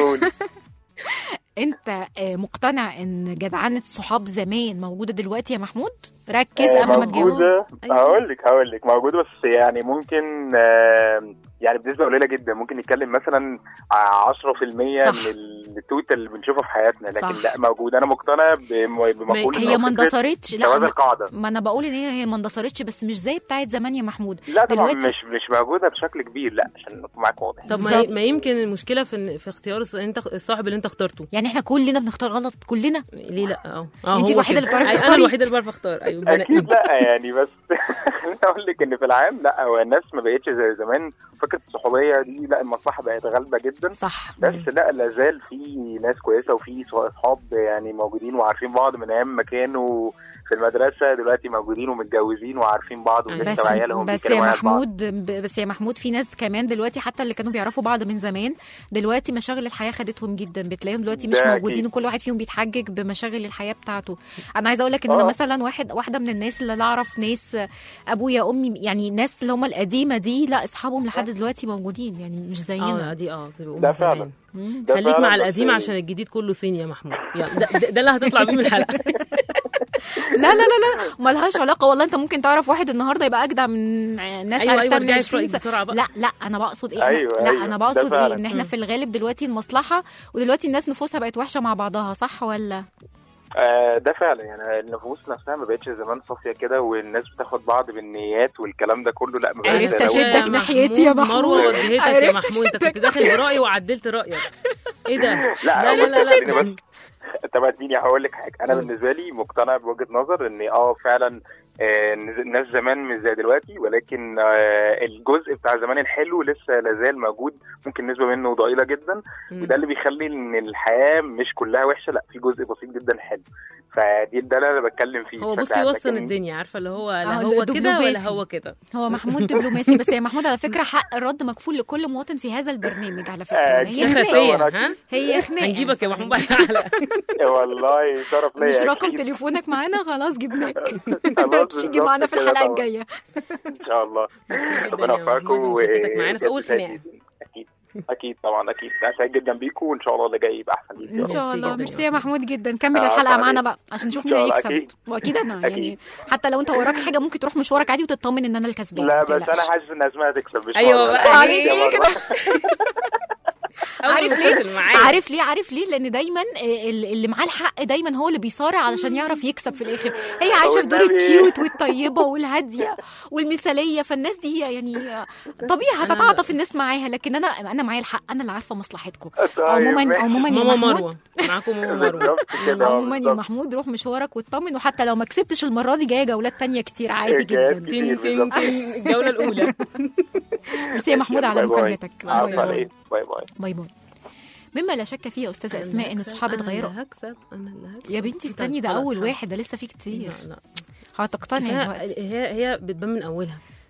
D: انت مقتنع ان جدعنه صحاب زمان موجوده دلوقتي يا محمود؟ ركز قبل ما تجاوب.
H: موجوده. هقول لك هقول لك موجوده، بس يعني ممكن يعني بنسبه قليله جدا. ممكن نتكلم مثلا عشرة في المية من التوتال اللي بنشوفه في حياتنا، لكن صح. لا موجود. انا مقتنع بمقوله
D: هي ما اندثرتش. لا
H: أنا القاعده
D: ما انا بقول ان هي هي ما اندثرتش، بس مش زي بتاعت زمان يا محمود.
H: لا طبعا مش مش موجوده بشكل كبير. لا عشان نكون معاك واضح.
C: طب ما, ما يمكن المشكله في في اختيار انت الصاحب اللي انت اخترته.
D: يعني احنا كلنا بنختار غلط كلنا؟
C: ليه لا؟ اه اه
D: انت الوحيده اللي بتعرفي تختاري.
C: انا الوحيده اللي بعرف اختار. ايوه
H: اكيد. لا يعني بس خليني اقول لك ان في العام لا، هو الناس ما بقتش زي زمان. فكره الصحوبيه دي لا، المصلحه بقت غالبه جدا.
D: صح.
H: بس لا لازال في ناس كويسه، وفي اصحاب يعني موجودين وعارفين بعض من ايام ما كانوا في المدرسه، دلوقتي موجودين ومتجوزين وعارفين بعض ولسه عيالهم.
D: بس يا محمود بس يا محمود في ناس كمان دلوقتي حتى اللي كانوا بيعرفوا بعض من زمان دلوقتي مشاغل الحياه خدتهم جدا، بتلاقيهم دلوقتي مش موجودين، وكل واحد فيهم بيتحجج بمشاغل الحياه بتاعته. انا عايزه اقول لك ان انا مثلا واحد واحده من الناس اللي اعرف ناس ابويا امي، يعني الناس اللي هم القديمه دي، لا اصحابهم لحد دلوقتي موجودين، يعني مش زينا.
C: اه دي اه
H: ده فعلا.
C: خليك مع القديم عشان الجديد كله صيني يا محمود. يعني ده, ده, ده اللي هتطلع بيه من الحلقه.
D: لا لا لا لا مالهاش علاقه والله. انت ممكن تعرف واحد النهارده يبقى اجدع من ناس
C: أيوة
D: عرفتها
C: أيوة
D: من عشرين سنه. لا لا انا بقصد ايه؟
H: أيوة
D: لا
H: أيوة.
D: انا بقصد ايه ان احنا
C: م.
D: في الغالب دلوقتي المصلحه، ودلوقتي الناس نفوسها بقت وحشه مع بعضها، صح ولا؟
H: آه ده فعلا. يعني النفوس نفسها ما بقتش زمان صافيه كده، والناس بتاخد بعض بالنيات والكلام ده كله. لا ما بقتش.
D: عرفت اشدك ناحيتي يا محمود.
C: مروه وجهتك يا محمود. انت كنت داخل برايي وعدلت رايك. ايه ده؟
H: لا
C: لا لا, لا,
H: لا, لا. تبعتيني هقول لك حاجه. انا بالنسبه لي مقتنع بوجهه نظر ان اه فعلا آه الناس زمان مش زي دلوقتي، ولكن آه الجزء بتاع زمان الحلو لسه لازال موجود. ممكن نسبه منه ضئيله جدا، وده اللي بيخلي ان الحياه مش كلها وحشه، لا في جزء بسيط جدا حلو. فدي ده اللي انا بتكلم فيه.
C: هو بصي وسط الدنيا، عارفه اللي هو لا هو كده ولا هو كده.
D: هو محمود دبلوماسي. بس يا محمود على فكره حق الرد مكفول لكل مواطن في هذا البرنامج على فكره.
C: آه هي خناقه.
D: هي خناقه.
C: هنجيبك يا محمود بعد الحلقه.
H: والله شرف ليا.
D: مش رقم تليفونك معانا؟ خلاص جبناك. تيجي معانا في الحلقه الجايه
H: ان شاء الله. ربنا يوفقكم
C: وشاركتك معانا في اول خناقه.
H: اكيد اكيد طبعا اكيد. انا سعيد جدا بيكم، وان شاء الله اللي جاي يبقى احسن بيكم
D: ان شاء الله. ميرسي يا محمود جدا. كمل الحلقه معانا بقى عشان نشوف مين هيكسب. واكيد انا يعني حتى لو انت وراك حاجه ممكن تروح مشوارك عادي وتطمن ان انا الكسبان.
H: لا بس انا حاسس ان اسماء هتكسب.
C: ايوه
D: عليك كده. عارف ليه؟ عارف ليه؟ عارف ليه؟ لان دايما اللي معاه الحق دايما هو اللي بيصارع علشان يعرف يكسب في الاخر. هي عايشه في دور الكيوت والطيبه والهاديه والمثاليه، فالناس دي يعني طبيعي هتتعاطف الناس معاها، لكن انا انا معايا الحق، انا اللي عارفه مصلحتكم. عموما عموما يا محمود
C: معاكم ماما مروه.
D: عموما يا محمود روح مشوارك واطمن، وحتى لو ما كسبتش المره دي جايه جولات تانية كتير عادي جدا.
C: تين تين تين الجوله الاولى.
D: ميرسي يا محمود على مكالمتك.
H: باي باي باي
D: باي باي. مما لا شك فيه يا استاذه اسماء ان الصحاب اتغيروا.
C: انا هكسب انا اللي هكسب
D: يا بنتي استني، ده اول واحد، ده لسه فيه كتير.
C: لا لا
D: هتقتنعي
C: هي هي بتبان من اولها.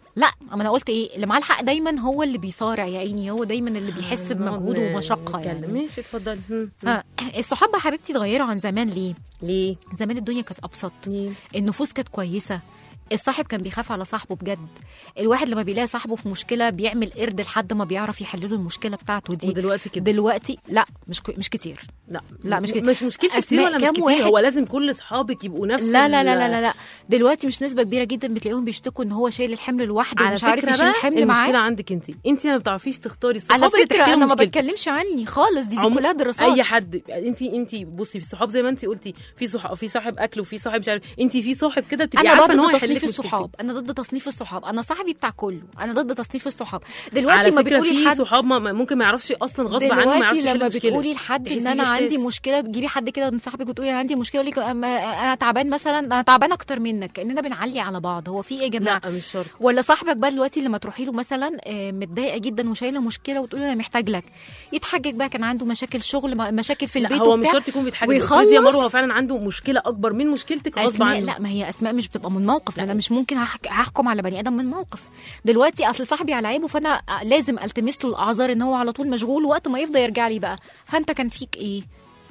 D: لا ما انا قلت ايه، اللي معاه الحق دايما هو اللي بيصارع يا عيني، هو دايما اللي بيحس بمجهود ومشقه يعني.
C: ماشي اتفضلي.
D: ها الصحاب يا حبيبتي اتغيروا عن زمان ليه؟
C: ليه؟
D: زمان الدنيا كانت ابسط،
C: ليه؟
D: النفوس كانت كويسه، الصاحب كان بيخاف على صاحبه بجد. الواحد لما بيلاقي صاحبه في مشكله بيعمل قرد لحد ما بيعرف يحل له المشكله بتاعته دي.
C: ودلوقتي كده
D: دلوقتي لا مش مش كتير.
C: لا
D: لا مش كتير.
C: مش مشكله كتير ولا مش كتير
D: واحد.
C: هو لازم كل اصحابك يبقوا نفس
D: لا لا لا لا لا دلوقتي مش نسبه كبيره جدا بتلاقيهم بيشتكوا ان هو شايل الحمل لوحده ومش عارف يشيل الحمل معاه.
C: المشكله عندك انت انت ما بتعرفيش تختاري الصحاب.
D: على فكره انا ما بتكلمش عني خالص، دي, دي كلها دراسات.
C: اي حد انت انت بصي في الصحاب زي ما انت قلتي، في صحاب في صاحب اكل وفي صاحب مش عارف، انت في صاحب كده بتبقي عارفه ان هو هيحل لك
D: الصحاب. انا ضد تصنيف الصحاب، انا صاحبي بتاع كله، انا ضد تصنيف الصحاب. دلوقتي ما بتقولي لحد
C: في صحاب ممكن ما يعرفش اصلا غصب عنه ما يعرفش يحل
D: لما بتقولي لحد ان انا عندي مشكله، تجيبي حد كده من صاحبك وتقولي انا عندي مشكله، يقول لك انا تعبان مثلا، انا تعبان اكتر منك، كاننا بنعلي على بعض. هو في ايه يا جماعه؟
C: لا مش شرط.
D: ولا صاحبك بقى دلوقتي لما تروحي له مثلا متضايقه جدا وشايله مشكله وتقولي انا محتاج لك، يتحجج بقى كان عنده مشاكل شغل، مشاكل في البيت.
C: هو مش شرط يكون بيتحجج. افرضي يا مروه فعلا عنده مشكله اكبر من مشكلتك غصب عنه.
D: لا ما هي اسماء مش بتبقى من موقف، انا مش ممكن هحكم على بني ادم من موقف. دلوقتي اصل صاحبي على عيبه فانا لازم التمس له الاعذار ان هو على طول مشغول، وقت ما يفضى يرجع لي بقى ها انت كان فيك ايه.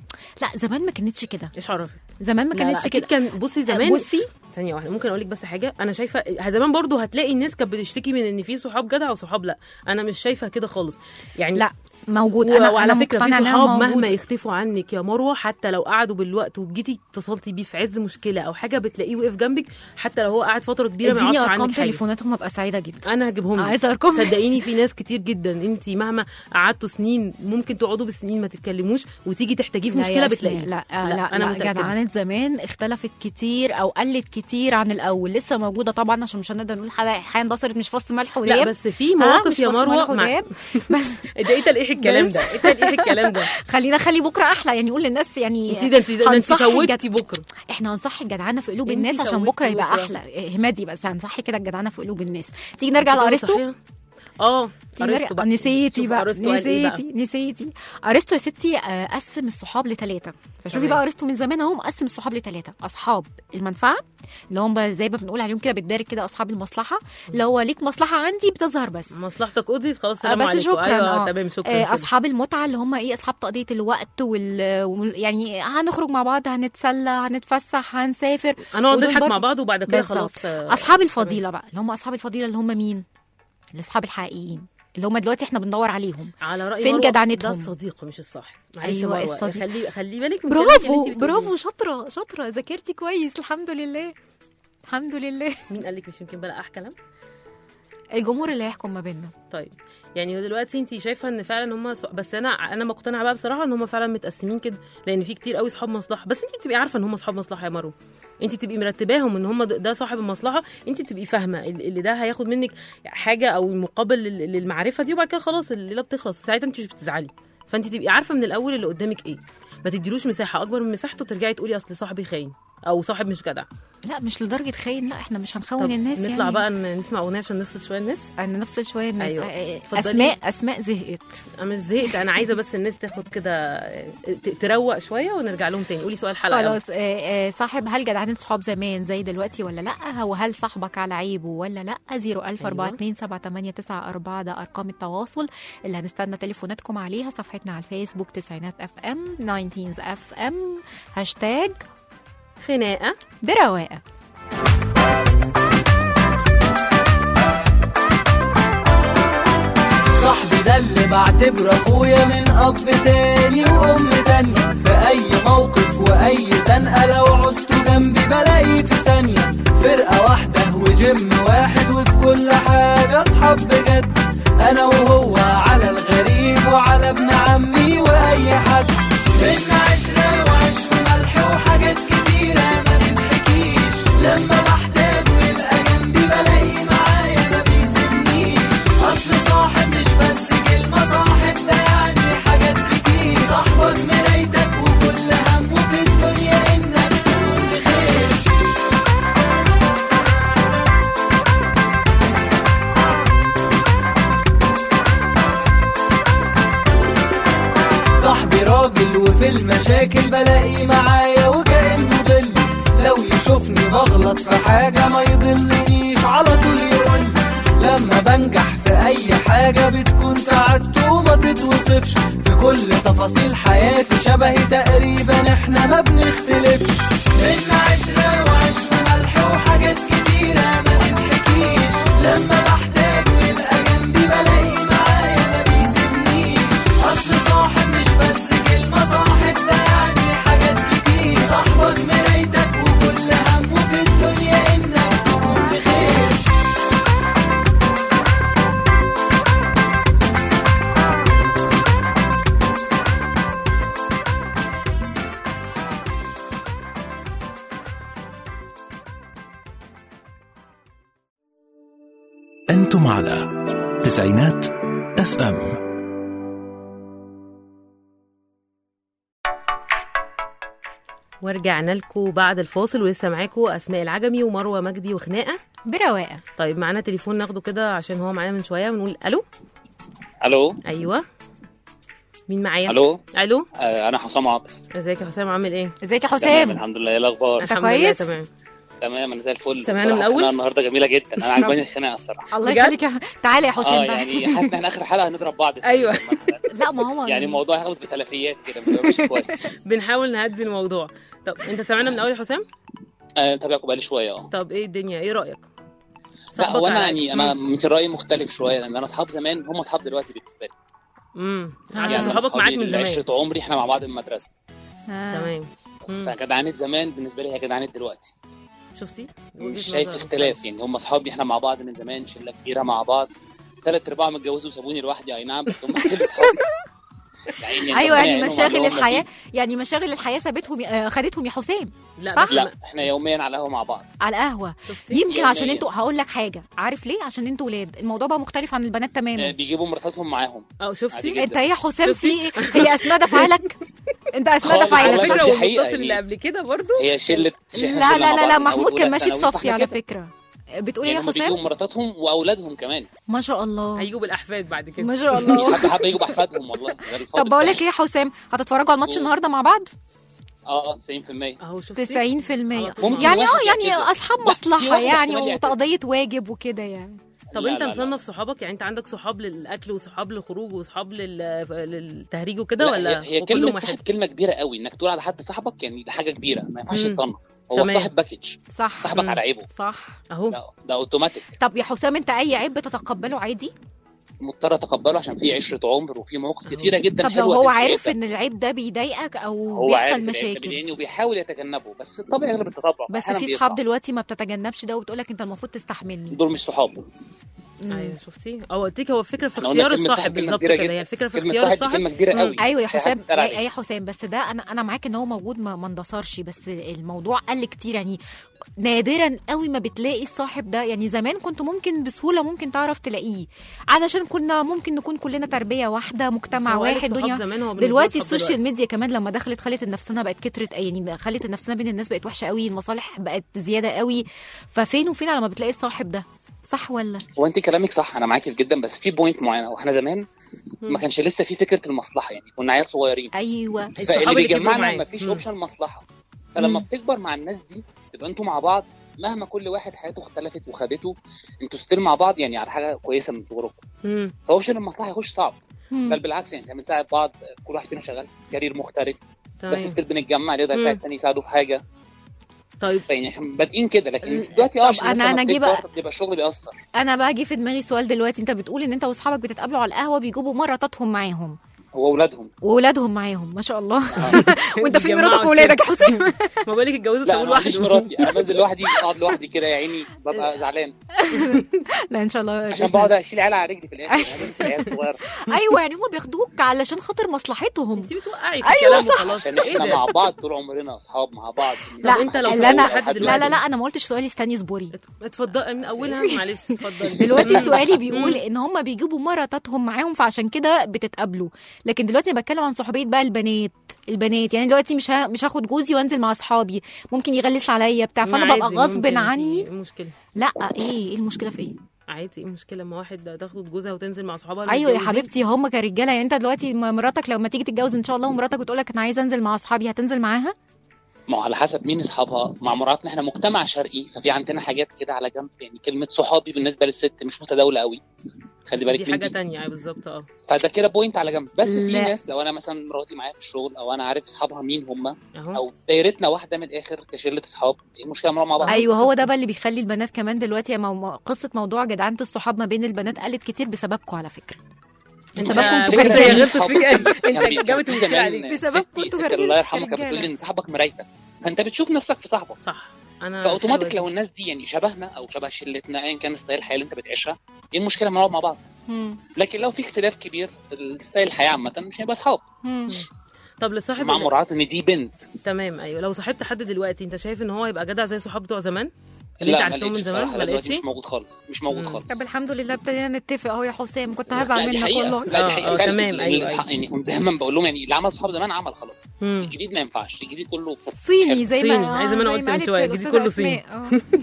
D: لا زمان ما كانتش كده.
C: ايش عرفك؟
D: زمان ما كانتش كده.
C: كان بصي زمان
D: بصي
C: ثانيه واحده ممكن اقول لك بس حاجه. انا شايفه زمان برضو هتلاقي الناس كانت بتشتكي من ان في صحاب جدع وصحاب لا، انا مش شايفه كده خالص يعني.
D: لا موجود.
C: انا وعلى أنا فكره في صحاب مهما يختفوا عنك يا مروه، حتى لو قعدوا بالوقت وجيتي اتصلتي بيه في عز مشكله او حاجه بتلاقيه وقف جنبك، حتى لو هو قاعد فتره كبيره ما يعرفش عنك حاجه.
D: ارقام تليفوناتهم ابقى سعيده جدا.
C: انا هجيبهم
D: عايزه ارقام.
C: صدقيني في ناس كتير جدا انت مهما قعدتوا سنين ممكن تقعدوا بالسنين ما تتكلموش وتيجي تحتاجيه في مشكله بتلاقيه.
D: لا لا, لا انا لا جدعنه زمان اختلفت كتير او قلت كتير عن الاول. لسه موجوده طبعا عشان مش هنقدر نقول حاجه اندثرت مش فص ملح وداب.
C: لا بس في مواقف يا مروه مع... بس ده ايه تلقيح الكلام ده؟ ايه الكلام ده؟
D: خلينا خلي بكره احلى يعني، نقول للناس يعني
C: انت انت انت سويتي بكره.
D: احنا هنصحي الجدعانه في قلوب الناس عشان بكره يبقى بكرة. احلى همادي بس هنصحي كده الجدعانه في قلوب الناس. تيجي نرجع لارسطو.
C: اه ارسطو بقى.
D: نسيتي بقى نسيتي نسيتي ارسطو يا ستي قسم الصحاب لثلاثه. فشوفي بقى ارسطو من زمان اهو مقسم الصحاب لثلاثه: اصحاب المنفعه اللي هم زي ما بنقول عليهم كده بالدارج كده اصحاب المصلحه، اللي هو ليك مصلحه عندي بتظهر بس
C: مصلحتك قضيت خلاص سلام
D: عليكم.
C: شكرا.
D: ايوه
C: تمام شكرا.
D: اصحاب المتعه اللي هم ايه؟ اصحاب تقضيه الوقت وال يعني هنخرج مع بعض، هنتسلى، هنتفسح، هنسافر،
C: هنقعد نضحك مع بعض وبعد كده خلاص.
D: اصحاب الفضيله بقى اللي هم اصحاب الفضيله اللي هم مين؟ الاصحاب الحقيقيين اللي هم دلوقتي احنا بندور عليهم.
C: على رأي
D: فين جدعنتهم؟
C: ده الصديق مش الصاحب.
D: ايوه الصديق.
C: خلي خلي بالك من
D: برافو برافو شاطره شاطره ذاكرتي كويس الحمد لله الحمد لله.
C: مين قال لك مش يمكن بلا كلام؟
D: الجمهور اللي هيحكم ما بيننا.
C: طيب يعني دلوقتي انت شايفه ان فعلا هم س... بس انا انا مقتنعه بقى بصراحه ان هم فعلا متقسمين كده، لان في كتير قوي صحاب مصلحه. بس انت بتبقي عارفه ان هم صحاب مصلحه يا مروه، انت بتبقي مرتباهم ان هم ده صاحب المصلحه، انت بتبقي فاهمه اللي ده هياخد منك حاجه او مقابل للمعرفه دي، وبعد كده خلاص الليله بتخلص ساعتها انت مش بتزعلي. فانت تبقي عارفه من الاول اللي قدامك ايه، ما تديلوش مساحه اكبر من مساحته ترجعي تقولي اصل صاحبي خاين او صاحب مش جدع.
D: لا مش لدرجه خاين، لا احنا مش هنخون الناس.
C: نطلع
D: يعني
C: بقى نسمع اغنيه عشان نفصل شويه الناس.
D: انا نفصل شويه الناس.
C: أيوة.
D: اسماء اسماء زهقت.
C: انا مش زهقت، انا عايزه بس الناس تاخد كده تروق شويه ونرجع لهم تاني. قولي سؤال الحلقه
D: خلاص. صاحب هل جدعان صحاب زمان زي دلوقتي ولا لا؟ وهل صاحبك على عيبه ولا لا؟ صفر ألف أربعة اتنين سبعة تمانية تسعة أربعة ده ارقام التواصل اللي هنستنى تليفوناتكم عليها. صفحتنا على الفيسبوك تسعينات اف ام تسعتاشر اف ام هاشتاج
C: خناقه
D: برواقه.
I: صاحبي ده اللي بعتبره اخويا من اب تاني وام تانية، في اي موقف واي زنقه لو عوزته جنبي بلاقيه في ثانيه. فرقه واحده وجيم واحد وفي كل حاجه اصحاب بجد، انا وهو على الغريب وعلى ابن عمي واي حد. بينا عشره وعيش وملح وحاجات كتيره ما تتحكيش، لما بحتاجه يبقى جنبي بلاقيه معايا ما بيسيبنيش. اصل صاحب مش بس كلمه، صاحب ده يعني حاجات كتير. صاحبك مرايتك وكل همه في الدنيا انك تكون بخير. صاحبي راجل وفي المشاكل بلاقيه معايا وكأنه ضلي، لو يشوفني بغلط في حاجة ما يضلنيش على طول يقول بنوصفش، في كل تفاصيل حياتي شبهي تقريبا احنا ما بنختلفش. بينا عشرة وعيش وملح وحاجات كتيرة ما تتحكيش، لما بحتاجه يبقى جنبي بلاقي معايا ما بيسيبنيش. اصل صاحب مش بس كلمة، صاحب ده يعني حاجات كتير. صاحبك مرايتك وكل همه في الدنيا انك تكون بخير.
A: أنتم على تسعينات اف ام.
C: ورجعنا لكم بعد الفاصل ولسه معاكم اسماء العجمي ومروه مجدي وخناقه
D: برواقه.
C: طيب معانا تليفون ناخده كده عشان هو معانا من شويه، ونقول الو.
J: الو.
C: ايوه مين معايا؟
J: الو.
C: الو.
J: آه انا حسام عاطف.
C: ازيك يا حسام، عامل ايه؟
D: ازيك يا
J: تمام
D: حسام؟
J: الحمد لله. ايه الاخبار؟
D: انت كويس؟
C: تمام
J: تمام انا زي الفل.
C: سمعنا من الاول.
J: الخناقه النهارده جميله جدا، انا عجباني الخناقه الصراحه.
D: الله يخليك يا تعالى يا حسام.
J: اه يعني حاسس ان احنا اخر حلقه هنضرب بعض.
C: ايوه
D: لا ما هو
J: يعني الموضوع هياخد بتلافيات كده مش كويس.
C: بنحاول نهدي الموضوع. طب انت سمعنا من الاول يا حسام؟
J: آه تابعكم بقالي شويه. اه
C: طب ايه الدنيا، ايه رايك؟
J: لا هو انا يعني انا يمكن رايي مختلف شويه، لان انا اصحاب زمان هم اصحاب دلوقتي بالنسبه لي.
C: امم
J: يعني
C: عشان صحابك معاك من زمان.
J: عشرة عمري احنا مع بعض من المدرسه.
D: آه.
C: تمام.
J: فجدعنة زمان بالنسبه لي هي جدعنة دلوقتي.
C: شفتي؟
J: مش شايف اختلاف، يعني هم اصحابي احنا مع بعض من زمان، شله كبيره مع بعض، ثلاث ارباع متجوزوا وسابوني لوحدي. اي نعم بس هم كل اصحابي.
D: يعني ايوه يعني مشاغل الحياه يعني مشاغل الحياه سابتهم آه خدتهم يا حسام.
C: لا
D: صح؟
J: لا احنا يوميا على القهوه مع بعض.
D: على القهوه يمكن يومياً. عشان انتوا هقول لك حاجه، عارف ليه؟ عشان انتوا ولاد الموضوع بقى مختلف عن البنات تماما.
J: بيجيبوا مراتاتهم معاهم.
C: اه شفتي
D: انت ايه يا حسام في ايه؟ هي اسماء دفعلك انت اسماء دفعلك
J: صح؟
C: دي حقيقه اللي قبل كده برضو
J: هي شله.
D: لا لا لا لا محمود كان ماشي في صفي على فكره. بتقول ايه يا حسام؟
J: بيجيبوا مراتاتهم واولادهم كمان.
D: ما شاء الله.
C: هيجوا بالاحفاد بعد كده.
D: ما شاء الله.
J: حبه حبه يجوا باحفادهم والله.
D: طب بقول لك ايه يا حسام، هتتفرجوا على الماتش النهارده مع بعض؟
J: اه تسعين في المية.
C: اهو شفتي
D: تسعين في المية يعني اه يعني اصحاب مصلحه يعني وتقضيه واجب وكده يعني.
C: طب انت مصنف صحابك، يعني انت عندك صحاب للاكل وصحاب للخروج وصحاب للتهريج وكده ولا؟
J: هي كلمه صاحب كلمه كبيره قوي، انك تقول على حد صاحبك يعني ده حاجه كبيره ما ينفعش تصنف. هو صاحب باكج.
D: صح.
J: صاحبك مم. على عيبه.
D: صح
C: اهو
J: ده, ده اوتوماتيك.
D: طب يا حسام انت اي عيب بتتقبله عادي؟
J: مضطر اتقبله عشان في عشره عمر وفي مواقف كتيره جدا.
D: طب لو هو عارف ان العيب ده بيضايقك او بيحصل مشاكل
J: وبيحاول يتجنبه، بس الطبع اغلب التطبع.
D: بس في اصحاب دلوقتي ما بتتجنبش ده وبتقولك انت المفروض تستحملني.
J: دول مش صحاب.
C: ايوه شفتي؟ او قلت لك هو الفكره في اختيار الصاحب بالظبط كده. هي الفكره في اختيار الصاحب.
J: كلمه كبيره قوي.
D: ايوه يا حسام يا حسام بس ده انا انا معاك ان هو موجود ما اندثرش، بس الموضوع قل كتير يعني. نادرا قوي ما بتلاقي الصاحب ده، يعني زمان كنت ممكن بسهوله ممكن تعرف تلاقيه علشان كنا ممكن نكون كلنا تربيه واحده مجتمع واحد دنيا. دلوقتي السوشيال ميديا كمان لما دخلت خلت النفسنا بقت كترت، يعني خلت النفسنا بين الناس بقت وحشه قوي، المصالح بقت زياده قوي. ففين وفين لما بتلاقي الصاحب ده، صح ولا؟
J: هو انت كلامك صح، انا معاكي جدا، بس في بوينت معينه. واحنا زمان ما كانش لسه في فكره المصلحه، يعني كنا عيال صغيرين.
D: ايوه
J: فاللي بيجمعنا ما فيش اوبشن مصلحه. فلما مم. بتكبر مع الناس دي تبقى انتوا مع بعض مهما كل واحد حياته اختلفت وخدته، انتوا ستيل مع بعض يعني على حاجه كويسه من صغركم. فاوبشن المصلحه يخش صعب. مم. بل بالعكس يعني احنا بنساعد بعض، كل واحد فينا شغال في كارير مختلف. طيب. بس ستيل بنتجمع اللي يقدر يساعد الثاني يساعده في حاجه.
C: طيب
J: يعني عشان بادئين كده، لكن دلوقتي اه
D: انا انا اجي بقى
J: بيبقى الشغل بيأثر.
D: انا بقى جه في دماغي سؤال دلوقتي. انت بتقول ان انت واصحابك بتتقابلوا على القهوه بيجيبوا مراتاتهم معاهم
J: واولادهم
D: واولادهم معاهم ما شاء الله. وانت في مراتك واولادك يا حسام؟
C: ما بقول لك اتجوزوا سابوا لوحدي.
J: مش مراتي، انا بنزل لوحدي اقعد لوحدي كده يا عيني ببقى زعلان.
D: لا ان شاء الله
J: عشان بقعد اشيل عيال على رجلي في الاخر. انا لسه عيال صغيره.
D: ايوه يعني هم بياخدوك علشان خاطر مصلحتهم.
C: انت بتوقعي في الكلام وخلاص.
J: عشان احنا مع بعض طول عمرنا اصحاب مع بعض.
D: لا انت لو لا لا لا لا انا ما قلتش سؤالي، استني اصبري.
C: اتفضلي من اولها معلش اتفضلي.
D: دلوقتي سؤالي بيقول ان هم بيجيبوا مراتاتهم معاهم فعشان كده بتتقابلوا، لكن دلوقتي بتكلم عن صحوبيه بقى البنات. البنات يعني دلوقتي مش ها مش هاخد جوزي وانزل مع اصحابي، ممكن يغلس عليا بتاع، فانا ببقى غصب عني.
C: المشكله
D: لا ايه ايه المشكله في ايه؟
C: عادي. ايه المشكله لما واحد تاخد جوزها وتنزل مع صحابها؟
D: ايوه يا حبيبتي هم كرجاله. يعني انت دلوقتي مراتك لما تيجي تتجوز ان شاء الله ومراتك بتقول لك انا عايزه انزل مع اصحابي، هتنزل معاها؟
J: ما على حسب مين اصحابها. مع مراتنا احنا مجتمع شرقي، ففي عندنا حاجات كده على جنب. يعني كلمه صحابي بالنسبه للست مش متداوله قوي. خلي بالك
C: دي
J: من
C: حاجه
J: دي.
C: تانية بالظبط. اه
J: فده كده بوينت على جنب. بس في
D: لا.
J: ناس لو انا مثلا مراتي معايا في الشغل او انا عارف اصحابها مين هم
C: اهو
J: او دايرتنا واحده من الاخر كشله اصحاب، ايه المشكله نروح مع بعض؟
D: ايوه هو ده بقى اللي بيخلي البنات كمان دلوقتي يا مو... قصه موضوع جدعنه الصحاب ما بين البنات قلت كتير بسببكم على فكره. بسببكم انتوا
J: فكرة
C: هي
J: إن
D: كرجاله.
C: غلطت
J: صحاب-
C: فيك
J: كان
C: انت
J: بي-
C: جابت
J: كان في
C: المشكله
J: زمان
C: عليك.
D: بسببكم
J: ستي-
D: انتوا
J: ستي
D: كرجالة-
J: الله يرحمها كانت
D: كرجالة.
J: بتقول لي ان صاحبك مرايتك، فانت بتشوف نفسك في صاحبك.
C: صح. انا
J: فاوتوماتيك
C: حلوة
J: لو
C: دي.
J: الناس دي يعني شبهنا او شبه شلتنا ايا كان ستايل الحياه اللي انت بتعيشها، ايه المشكله ما نقعد مع بعض؟
D: مم.
J: لكن لو في اختلاف كبير في الستايل الحياه عامه مش هيبقى اصحاب،
D: مم.
C: طب لصاحب
J: مع
C: ال-
J: مراعاه ان دي بنت.
C: تمام ايوه. لو صاحبت حد دلوقتي انت شايف ان هو يبقى جدع زي صحاب بتوع زمان اللي
J: لا
C: انت
J: ما
C: عرفتهم من
J: لقيتش
C: زمان؟
J: بصراحه،
C: ما
J: دلوقتي
C: لقيتش.
J: مش موجود خالص، مش موجود
C: مم.
J: خالص.
D: طب الحمد لله ابتدينا نتفق اهو يا حسام، كنت هزعل
J: لا دي
D: منك
J: حقيقة.
D: والله.
J: لا دي
C: آه،
J: حقيقة
C: آه،
J: فعلا.
C: تمام،
J: ال-
C: أيوة،
J: الأصحاب-
C: أيوة.
J: يعني دايما بقول لهم يعني اللي عمل صحاب زمان عمل خلاص،
C: مم.
J: الجديد ما ينفعش، الجديد كله
D: صيني زي
C: صيني،
D: ما
C: عايزة ما أنا
D: زي
C: قلت من
D: قالت
C: شوية، الجديد
D: الأستاذة
C: كله صيني.
D: أسماء.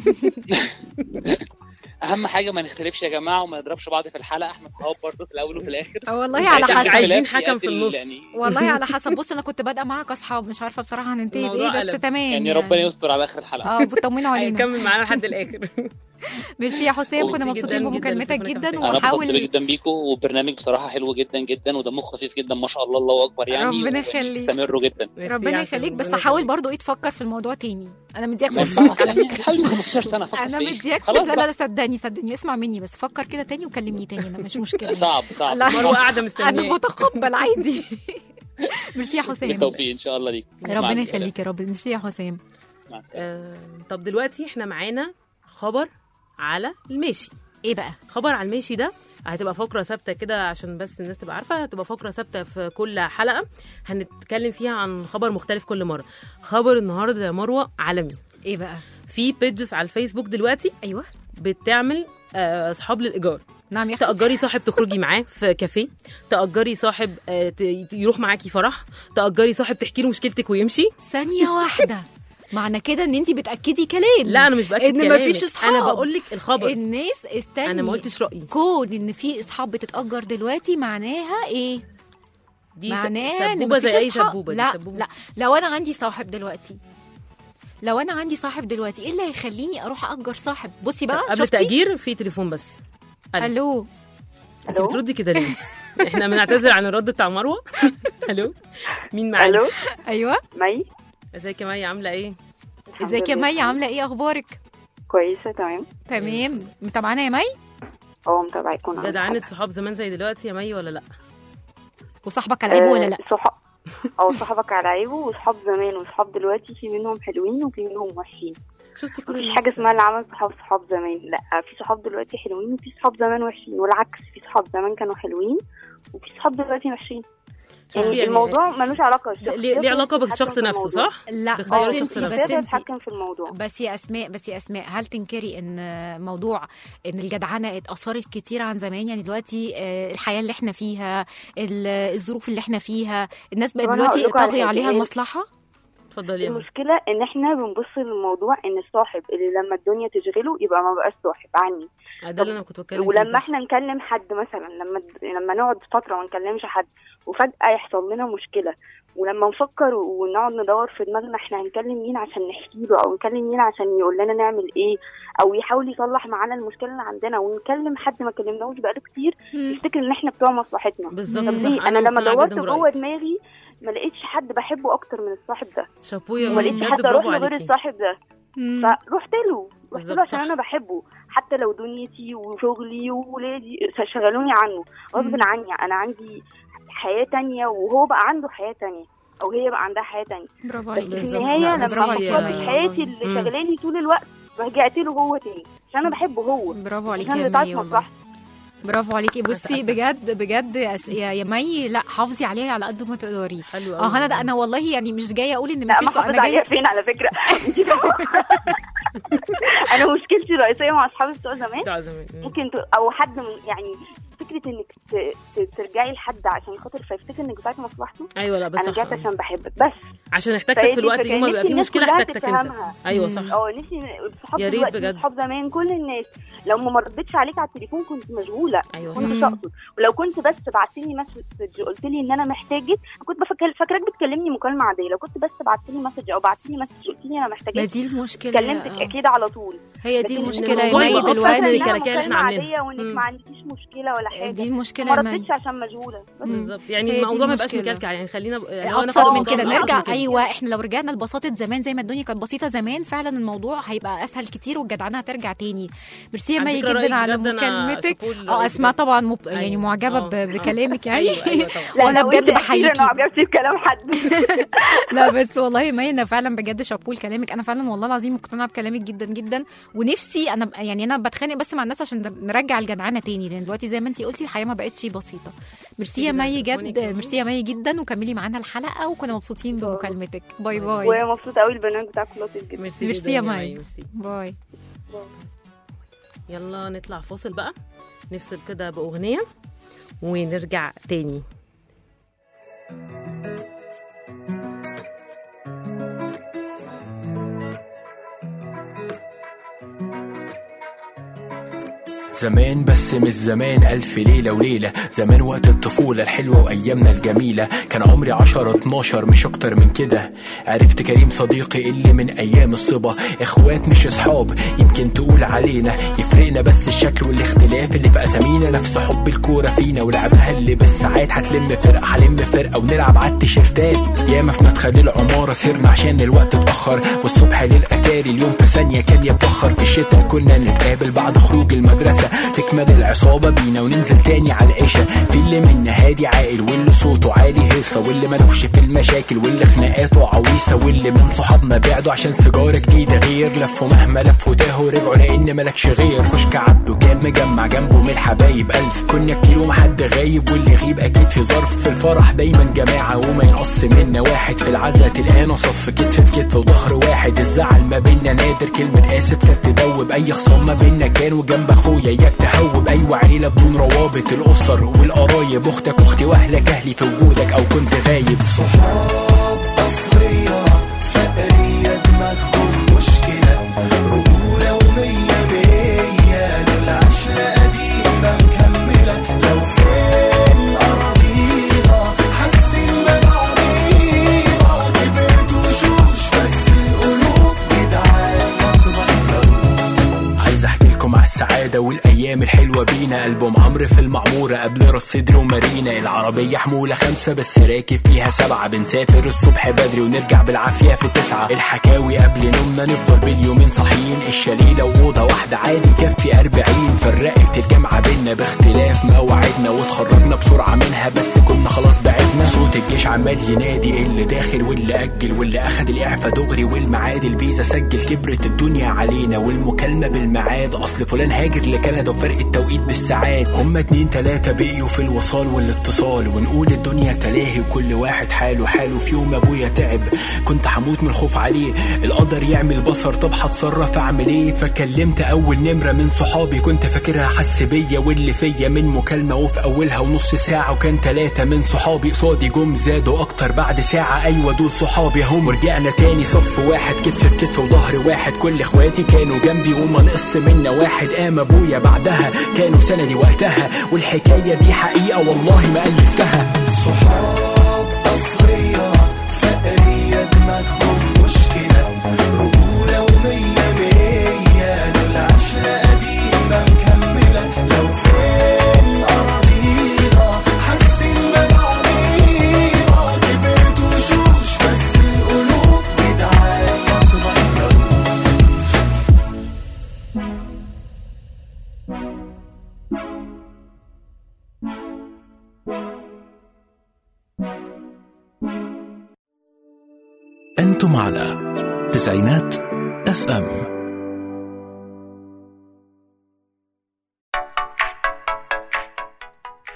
D: آه.
J: اهم حاجه ما نختلفش يا جماعه وما نضربش بعض في الحلقه، احنا صحاب برضه في الاول وفي الاخر.
D: آه والله
J: مش
D: على
J: هيبقى
D: حسب.
J: اختلاف
C: عايزين حكم في
J: يقتل
C: النص.
J: يعني.
D: والله على حسب. بص انا كنت بادئه معاك اصحاب، مش عارفه بصراحه هننتهي
C: الموضوع
D: بايه، بس
C: قلب.
D: تمام
J: يعني ربنا يستر على اخر الحلقه.
D: اه بتطمنوا علينا.
C: هيكمل معانا لحد الاخر.
D: ميرسي يا حسام، كنا
C: ميرسي
D: مبسوطين
C: جداً
D: بمكالمتك
C: جداً
D: جدا،
C: جداً.
J: انا انبسطت
D: وحاول
J: جدا بيكم، والبرنامج بصراحه حلو جدا جدا ودمه خفيف جدا ما شاء الله، الله اكبر يعني.
D: ربنا
J: ويعني
D: يخليك.
J: استمروا جدا.
C: ميرسي
D: ربنا
C: يا
D: يخليك،
C: عسل،
D: بس
C: ربنا
D: حاول
C: يخليك.
D: برضو ايه تفكر في الموضوع تاني. انا مدياك
J: ما
D: فرصه
J: ينفعش
D: على
J: يعني
D: فكره.
J: حوالي خمستاشر سنه فكر
D: انا
J: في إيه؟
D: مدياك
J: خلاص
D: فرصه. لا
J: بقى.
D: لا صدقني صدقني اسمع مني بس، فكر كده تاني وكلمني تاني، انا مش مشكله.
J: صعب صعب
D: لا.
C: مروه قاعده
D: انا
C: مستنياك.
D: متقبل عادي. ميرسي يا حسام.
J: بالتوفيق ان شاء الله ليك. مع
D: ربنا
J: السلامة.
D: يخليك يا رب. ميرسي يا حسام.
J: مع السلامه.
C: آه، طب دلوقتي احنا معانا خبر على الماشي.
D: ايه بقى؟
C: خبر على الماشي ده هتبقى فقره ثابته كده عشان بس الناس تبقى عارفه، هتبقى فقره ثابته في كل حلقه هنتكلم فيها عن خبر مختلف كل مره. خبر النهارده يا مروه عالمي.
D: ايه بقى؟
C: في بيجز على الفيسبوك دلوقتي
D: ايوه
C: بتعمل آه، اصحاب للايجار.
D: نعم يا اختي.
C: تأجري صاحب تخرجي معاه في كافيه، تأجري صاحب آه، ت- يروح معاكي فرح، تأجري صاحب تحكي له مشكلتك ويمشي.
D: ثانيه واحده. معنى كده ان انت بتاكدي كلام.
C: لا انا مش باكد
D: ان
C: كلامك،
D: مفيش اصحاب.
C: انا بقول لك الخبر.
D: الناس استني،
C: انا ما قلتش رأيي.
D: كون ان في اصحاب بتتاجر دلوقتي معناها ايه؟
C: دي
D: معناها ان
C: سبوبه
D: مفيش
C: زي اي
D: أصحاب.
C: سبوبه. دي
D: لا
C: سبوبة.
D: لا لو انا عندي صاحب دلوقتي لو انا عندي صاحب دلوقتي ايه اللي هيخليني اروح اجر صاحب؟ بصي بقى
C: قبل
D: شفتي؟
C: التأجير في تليفون بس. ألو.
D: الو
C: انت بتردي كده ليه؟ احنا بنعتذر عن الرد بتاع مروه. الو مين معانا؟
K: الو
D: ايوه
K: مي،
C: ازيك يا مي عامله ايه؟
D: ازيك يا مي عامله ايه؟ اخبارك؟
K: كويسه تمام.
D: تمام. متابعانا يا مي؟
K: اه متابعاكم.
C: جدعنة صحاب زمان زي دلوقتي يا مي ولا لا؟
D: وصاحبك على عيبه ولا لا؟
K: صحاب او صاحبك على عيبه، وصحاب زمان وصحاب دلوقتي في منهم حلوين وفي منهم وحشين.
C: شفتي كل
K: مفيش
C: الناس.
K: حاجه اسمها اللي عمل صحاب صحاب زمان، لا في صحاب دلوقتي حلوين وفي صحاب زمان وحشين، والعكس في صحاب زمان كانوا حلوين وفي صحاب دلوقتي وحشين.
C: شفتي
K: يعني
C: يعني
K: الموضوع ملوش علاقه بالشخص،
C: ليه ليه علاقه
K: تقدر
C: بالشخص
K: تتحكم في
C: نفسه
K: الموضوع.
C: صح؟
D: لا
C: باختيار
D: بس
C: الشخص
D: انت
C: نفسه.
D: بس
K: تقدر
D: انت
K: تتحكم في الموضوع.
D: بس يا اسماء بس يا اسماء هل تنكري ان موضوع ان الجدعنه اتاثرت كتير عن زمان؟ يعني دلوقتي آه، الحياه اللي احنا فيها، ال- الظروف اللي احنا فيها، الناس بقت
K: طب أنا
D: دلوقتي
K: هقول لكم على
D: طاغيه
K: حاجة.
D: عليها
K: هي
D: المصلحه.
C: اتفضلي يا مي.
K: المشكله ان احنا بنبص للموضوع ان الصاحب اللي لما الدنيا تشغله يبقى ما بقاش صاحب عني.
C: ده اللي انا كنت بتكلم فيه.
K: ولما
C: صح.
K: احنا نكلم حد مثلا، لما لما نقعد فتره ما نكلمش حد وفجاه يحصل لنا مشكله، ولما نفكر ونقعد ندور في دماغنا احنا هنكلم مين عشان نحكي له، او نكلم مين عشان يقول لنا نعمل ايه، او يحاول يصلح معانا المشكله اللي عندنا، ونكلم حد ما كلمناهوش بقاله كتير يفتكر ان احنا بتوع مصلحتنا.
C: بالظبط
K: طب
C: صح.
K: ليه؟ انا لما
C: مقتنعة
K: دورت
C: جداً
K: جوه
C: برأيك.
K: دماغي ما لقيتش حد بحبه اكتر من الصاحب ده،
C: شابوه يا
K: وما
C: مي
K: لقيتش
C: بجد
K: حد اروح
C: برافو
K: له غير
C: عليكي.
K: الصاحب ده.
D: مم.
K: فرحت له رحت
C: بالظبط
K: له عشان
C: صح.
K: انا بحبه، حتى لو دنيتي وشغلي وولادي شغلوني عنه غصب
D: مم.
K: عني. انا عندي حياة تانية وهو بقى عنده حياة تانية، او هي بقى عندها حياة تانية.
D: برافو
K: بس
D: عليك.
K: في
C: بالظبط.
K: النهاية
C: لا،
K: لما
C: برافو
K: فكرت
C: عليك.
K: في حياتي اللي
C: مم.
K: شغلاني طول الوقت رجعت له هو تاني عشان انا بحبه هو،
D: برافو عليكي
K: عشان
D: يا
K: بتاعت
D: مي والله.
K: مصلحتي.
D: برافو عليكي. بصي بجد بجد يا أس- يا يا مي، لا حافظي عليها على قد ما تقدري.
C: حلو
D: اه
C: قوي.
D: انا ده انا والله يعني مش جايه اقول ان
K: لا
D: مفيش
K: ما
D: صح-
K: حافظ
D: انا
K: عليها
D: جايه
K: فين على فكرة. انتي فاهمة؟ انا مشكلتي الرئيسية مع اصحابي بتوع زمان
C: بتاع زمان. مم.
K: ممكن ت... او حد من يعني فكره انك ت... ت... ترجعي لحد عشان خاطر فيفتكر انك بتاعت مصلحته.
C: ايوه لا بس
K: انا
C: صح.
K: رجعت عشان بحبك بس.
C: عشان احتاجتك في الوقت يوم ما بيبقى فيه مشكله احتاجتك انت. ايوه صح.
K: اه نفسي صحاب
C: يا ريت بجد،
K: صحاب زمان كل الناس لو ما ردتش عليك على التليفون كنت مشغوله.
C: أيوة
K: كنت تقصد، ولو كنت بس بعت لي مسج قلت لي ان انا محتاجك، كنت بفكر فاكراك بتكلمني مكالمه عاديه. لو كنت بس بعت لي مسج او بعت لي مسج قلت لي انا محتاجك،
D: ما دي المشكله،
K: كلمتك اكيد على طول.
D: هي دي المشكله يا
C: الموضوع
D: مي
C: يبقى أبسط من
D: دلوقتي.
C: الكلاكيع اللي احنا عاملينها.
K: عاديه وانك ما عندكيش مشكله ولا حاجه،
D: دي المشكله
K: ما
D: يا مي.
K: ردتش عشان مشغوله.
C: بالظبط، يعني الموضوع ما يبقاش مكلكع، يعني خلينا يعني
D: ابسط من كده نرجع. ايوه احنا لو رجعنا لبساطه زمان زي ما الدنيا كانت بسيطه زمان فعلا الموضوع هيبقى اسهل كتير والجدعنه هترجع تاني. ميرسي يا مي جدا على مكالمتك. اه اسماء طبعا مب... أيوة. يعني معجبه ب... بكلامك يعني.
K: أيوة أيوة وانا
D: بجد بحييكي.
K: انا معجبتي بكلام حد.
D: لا بس والله مي انا فعلا بجد شابول كلامك. انا فعلا والله العظيم مقتنعه بكلامك جدا جدا، ونفسي انا يعني انا بتخانق بس مع الناس عشان نرجع الجدعنه تاني، لان دلوقتي زي ما انتي قلتي الحياه ما بقتش بسيطه. ميرسي يا مي جد، ميرسي يا مي جدا، وكملي معانا الحلقه، وكنا مبسوطين بمكالمتك. باي باي.
K: ومبسوطه قوي البرنامج بتاعكم لطيف جدا.
D: ميرسي يا مي. باي.
C: يلا نطلع فاصل بقى، نفصل كده باغنيه ونرجع تاني.
L: زمان بس مش زمان ألف ليلة وليلة، زمان وقت الطفولة الحلوة وأيامنا الجميلة. كان عمري عشرة اتناشر مش أكتر من كده. عرفت كريم صديقي اللي من أيام الصبا، إخوات مش أصحاب يمكن تقول علينا، يفرقنا بس الشكل والاختلاف اللي في أسامينا. نفس حب الكورة فينا ولعبها اللي بالساعات، هتلم فرقة هلم فرقة ونلعب على التيشيرتات. ياما في مدخل العمارة سهرنا عشان الوقت اتأخر، والصبح للأتاري اليوم في ثانية كان يتبخر. في الشتاء كنا نتقابل بعد خروج المدرسة، تكمل العصابة بينا وننزل تاني على العشاء. في اللي منا هادي عاقل، واللي صوته عالي هيصة، واللي ملوش في المشاكل، واللي خناقاته عويصة، واللي من صحابنا بعدوا عشان سيجارة جديدة غير. لفوا مهما لفوا تاهوا رجعوا لان ملكش غير. كشك عبده كان مجمع جنبه من الحبايب ألف، كنا كتير ومحد غايب، واللي يغيب أكيد في ظرف. في الفرح دايما جماعة وما ينقص منا واحد، في العزا تلقانا صف كتف في كتف وظهر واحد. الزعل ما بينا نادر، كلمة آسف كانت تدوب أي خصام ما بينا كان. وجنب أخويا إياك تهوب، أيوة عيلة بدون روابط، الأسر والقرايب، أختك أختي وأهلك أهلي في وجودك أو كنت غايب.
M: صحاب أصلية فقرية دماغهم مشكلة، رجولة ومية مية، دول عشرة قديمة مكملة. لو فين أراضينا حاسين ببعضينا، كبرت وشوش بس القلوب جدعان ما اتغيروا.
L: عايز أحكي لكم على السعادة والأيام الحلوة بينا. ألبوم عمرو في المعمورة قبل راس صدري ومارينا، العربية حمولة خمسة بس راكب فيها سبعة. بنسافر الصبح بدري ونرجع بالعافية في تسعة. الحكاوي قبل نومنا نفضل باليومين صاحيين. الشليلة وأوضة واحدة عادي كفي أربعين. فرقت الجامعة بينا باختلاف مواعيدنا، واتخرجنا بسرعة منها بس كنا خلاص بعدنا. صوت الجيش عمال ينادي، اللي داخل واللي أجل، واللي أخد الإعفاء دغري والمعاد الفيزا سجل. كبرت الدنيا علينا والمكالمة بالمعاد، أصل فلان هاجر لكندا وفرق التوقيت بالساعات. هما اتنين تلاتة بقيوا في الوصال والاتصال، ونقول الدنيا تلاهي وكل واحد حاله حاله. في يوم ابويا تعب كنت هموت من الخوف عليه، القدر يعمل بصر طب هتصرف اعمل ايه. فكلمت اول نمرة من صحابي كنت فاكرها حس بيا، واللي فيا من مكالمة وفي اولها ونص ساعة. وكان تلاتة من صحابي قصادي جم زادوا اكتر بعد ساعة. ايوه دول صحابي هم. ورجعنا تاني صف واحد كتف في كتف وظهر واحد. كل اخواتي كانوا جنبي وما نقص منا واحد. قام ابويا بعدها كانوا سندي وقتها، والحكاية دي حقيقة والله ما ألفتها.
M: صحاب أصلية فقرية دماغهم مشكلة، رجولة ومية مية، دول عشرة قديمة مكملة. لو فين أراضينا حاسين ببعضينا، كبرت وشوش بس القلوب جدعان ما اتغيروش.
A: أنتم على تسعينات اف ام.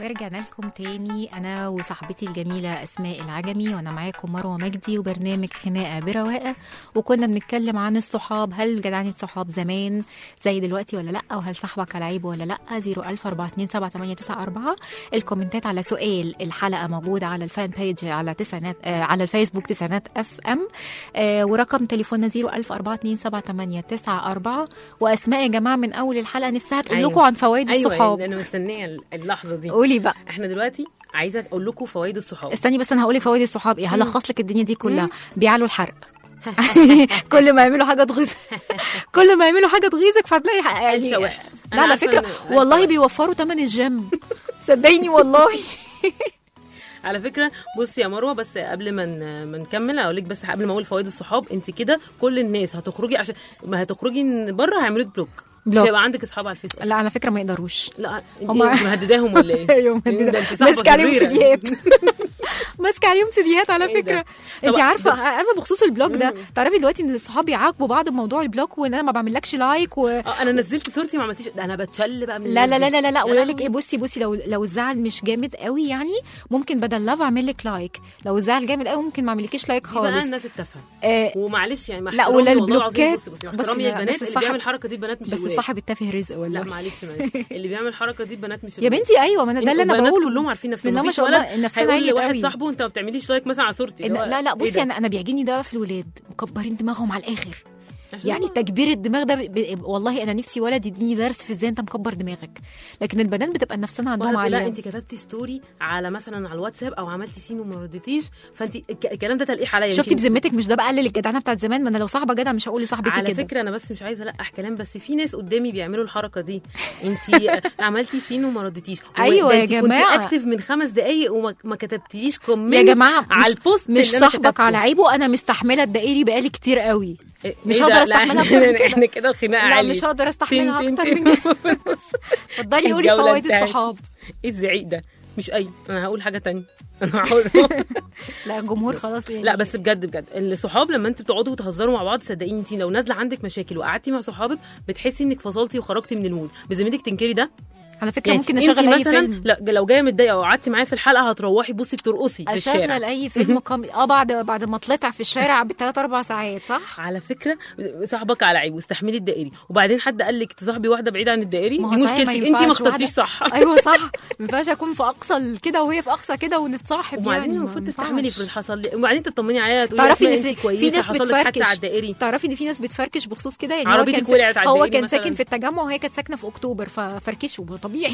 D: ورجعنا لكم تاني انا وصاحبتي الجميله اسماء العجمي، وانا معاكم مروه مجدي وبرنامج خناقه برواقه. وكنا بنتكلم عن الصحاب، هل جدعنة صحاب زمان زي دلوقتي ولا لا، وهل صاحبك على عيب ولا لا. صفر ألف أربعة اتنين سبعة تمانية تسعة أربعة. الكومنتات على سؤال الحلقه موجوده على الفان بيج على تسعينات آه على الفيسبوك تسعينات اف ام، آه ورقم تليفوننا صفر ألف أربعة اتنين سبعة تمانية تسعة أربعة. واسماء يا جماعه من اول الحلقه نفسها تقول
C: أيوة.
D: لكم عن فوائد
C: أيوة
D: الصحاب.
C: انا مستنيه اللحظه دي.
D: قولي بقى.
C: احنا دلوقتي عايزه اقول لكم فوائد الصحاب.
D: استني بس انا هقول لك فوائد الصحاب ايه. هلخص لك الدنيا دي كلها. بيعلوا الحرق. كل ما يعملوا حاجه تغيظ كل ما يعملوا حاجه تغيظك فهتلاقي يعني
C: وحش.
D: لا على فكره والله بيوفروا ثمن الجيم صدقيني والله.
C: على فكره بصي يا مروه، بس قبل ما ما نكمل اقول لك، بس قبل ما اقول فوائد الصحاب، انت كده كل الناس هتخرجي عشان ما هتخرجي بره هيعملوا لك بلوك. مش هيبقى عندك اصحاب على الفيس.
D: لا على فكره ما يقدروش.
C: لا انت مهدداهم ولا ايه؟
D: ايوه مهدداهم. ماسك عليهم سيديات ماسك عليهم سيديات على فكره. انت عارفه عارفه بخصوص البلوك ده، تعرفي دلوقتي ان الصحاب يعاقبوا بعض بموضوع البلوك، وان انا ما بعملكش لايك و...
C: اه انا نزلت صورتي ما عملتيش ده، انا بتشل بقى من
D: لا لا لا لا لا ويقول لك ايه، بصي بصي لو لو الزعل مش جامد قوي يعني ممكن بدل لاف اعمل لك لايك، لو الزعل جامد قوي ممكن ما اعملكيش لايك خالص.
C: بقى الناس اتفهم.
D: آه
C: ومعلش يعني
D: لا ولا البلوكات.
C: بس احترامي البنات اللي بيعمل الحركه دي بنات مش
D: بس الصاحب التافه رزق ولا
C: لا معلش معلش اللي بيعمل الحركه دي بنات مش
D: يا بنتي. ايوه ما انا ده اللي انا بقوله.
C: كلهم عارفين نفسهم.
D: لا ما شاء الله نفسنا عاليه قوي.
C: واحد صاحبه انت ما بتعمليش لايك مثلا على صورتي.
D: لا لا بصي انا انا بيعجبني ده في الولاد مكبرين دماغهم على الاخر. يعني تكبير الدماغ ده ب... ب... والله انا نفسي ولد يديني درس في ازاي انت مكبر دماغك، لكن البنات بتبقى نفسنا عندهم عاليه.
C: لا انت كتبتي ستوري على مثلا على الواتساب او عملتي سين وما رديتيش، فانت الكلام ده تلقيح عليا.
D: شفتي بذمتك مش ده بقلل الجدعنه بتاعت زمان؟ ما انا لو صاحبه جدع مش هقول لصاحبتي كده.
C: على فكره انا بس مش عايزه القح كلام، بس في ناس قدامي بيعملوا الحركه دي. انت عملتي سين وما رديتيش.
D: ايوه يا جماعه
C: كنت اكتف من خمس دقايق وما كتبتيش كومنت
D: يا جماعه
C: على البوست.
D: مش صاحبك على عيبه. انا مستحمله الدقيقي بقالي كتير قوي. مش هقدر استحملها.
C: احنا كده الخناقه
D: لا
C: عالي.
D: مش هقدر استحملها اكتر من كده. اتفضلي قولي فوائد الصحاب.
C: ايه الزعيق ده؟ مش اي انا هقول حاجه تانية. انا
D: لا الجمهور خلاص يعني.
C: لا بس بجد بجد الصحاب لما انتوا بتقعدوا وتهزروا مع بعض، صدقيني انت لو نازله عندك مشاكل وقعدتي مع صحابك بتحسي انك فصلتي وخرجتي من المود. بذمتك تنكري ده؟
D: على فكره يعني ممكن نشغل اي فيلم.
C: لا لو جايه متضايقه وقعدتي معايا في الحلقه هتروحي بصي بترقصي في الشارع.
D: اشغل اي فيلم كوميدي اه بعد بعد ما طلعت في الشارع بالثلاث اربع ساعات. صح
C: على فكره صاحبك على عيب واستحملي الدائري، وبعدين حد قال لك تصاحبي واحده بعيده عن الدائري، دي مشكلتك انت ما اخترتيش صح.
D: ايوه صح ما ينفعش اكون في اقصى كده وهي في اقصى كده ونتصاحب.
C: وبعدين
D: يعني
C: المفروض تستحملي في اللي حصل، وبعدين تطمني عليها تقولي
D: تعرفي ان
C: في,
D: في ناس بتفركش
C: على الدائري.
D: تعرفي ان في ناس بتفركش بخصوص كده. يعني
C: هو كان
D: هو كان ساكن في التجمع وهي كانت ساكنه في اكتوبر ففركشوا طبيعي.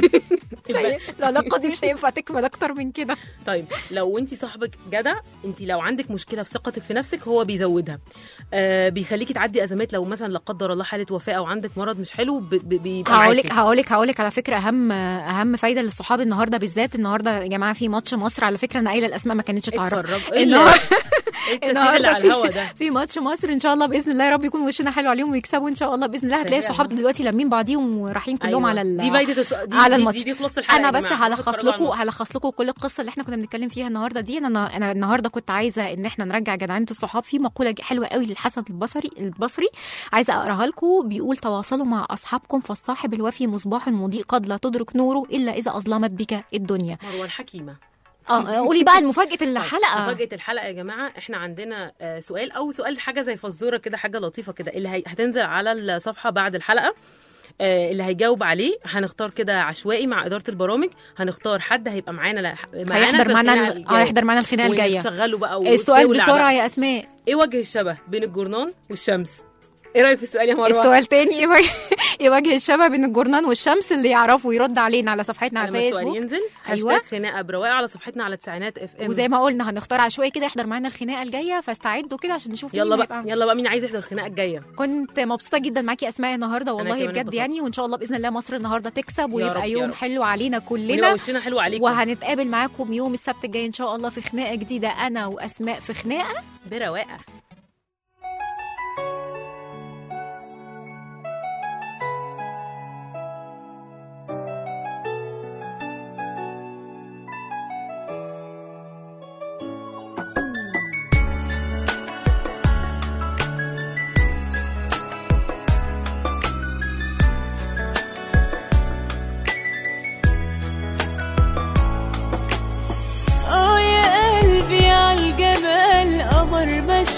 D: العلاقه دي مش هينفع تكمل اكتر من كده.
C: طيب لو انت صاحبك جدع، انت لو عندك مشكله في ثقتك في نفسك هو بيزودها. آه بيخليكي تعدي ازمات. لو مثلا لا قدر الله حاله وفاه او عندك مرض مش حلو بيبقى
D: هقول لك هقول لك هقول لك على فكره اهم اهم فايده للصحاب النهارده بالذات. النهارده يا جماعه في ماتش مصر، على فكره انا قايله الاسماء ما كانتش تعرف. النهارده في, في ماتش مصر ان شاء الله باذن الله يا رب يكون وشنا حلو عليهم ويكسبوا ان شاء الله باذن الله. هتلاقي الصحاب دلوقتي لامين بعضيهم ورايحين كلهم
C: أيوة.
D: على
C: دي دي
D: على الماتش.
C: دي, دي, دي
D: انا بس هلخص لكم هلخص لكم كل القصه اللي احنا كنا بنتكلم فيها النهارده دي. انا انا النهارده كنت عايزه ان احنا نرجع جدعنه الصحاب. في مقوله حلوه قوي للحسن البصري البصري عايزه اقراها لكم. بيقول تواصلوا مع اصحابكم فالصاحب الوفي مصباح مضيء قد لا تدرك نوره الا اذا اظلمت بك الدنيا.
C: مروه الحكيمه.
D: اه قولي بقى المفاجاه الحلقه.
C: مفاجاه الحلقه يا جماعه، احنا عندنا سؤال او سؤال حاجه زي فزوره كده، حاجه لطيفه كده اللي هتنزل على الصفحه بعد الحلقه. اللي هيجاوب عليه هنختار كده عشوائي مع اداره البرامج، هنختار حد هيبقى معانا
D: هيحضر معانا هيحضر معانا الخناقه الجايه.
C: ونشغله بقى.
D: السؤال بسرعه يا اسماء،
C: ايه وجه الشبه بين الجورنان والشمس؟ ايه رايك في السؤال يا مروه؟
D: السؤال تاني ايه وجه ايه وجه الشبه بين الجورنان والشمس؟ اللي يعرفوا يرد علينا على صفحتنا على الفيسبوك.
C: لما السؤال ينزل هاشتاج خناقه برواقه على صفحتنا على تسعينات اف ام.
D: وزي ما قلنا هنختار عشوائي كده يحضر معانا الخناقه الجايه، فاستعدوا كده عشان نشوف
C: يلا بقى يلا بقى مين عايز يحضر الخناقه الجايه.
D: كنت مبسوطه جدا معاكي اسماء النهارده والله بجد يعني، وان شاء الله باذن الله مصر النهارده تكسب ويبقى يوم حلو علينا كلنا
C: وشنا حلو عليكم.
D: وهنتقابل معاكم يوم السبت الجاي ان شاء الله في خناقه جديده انا واسماء في خناقه
C: برواقه.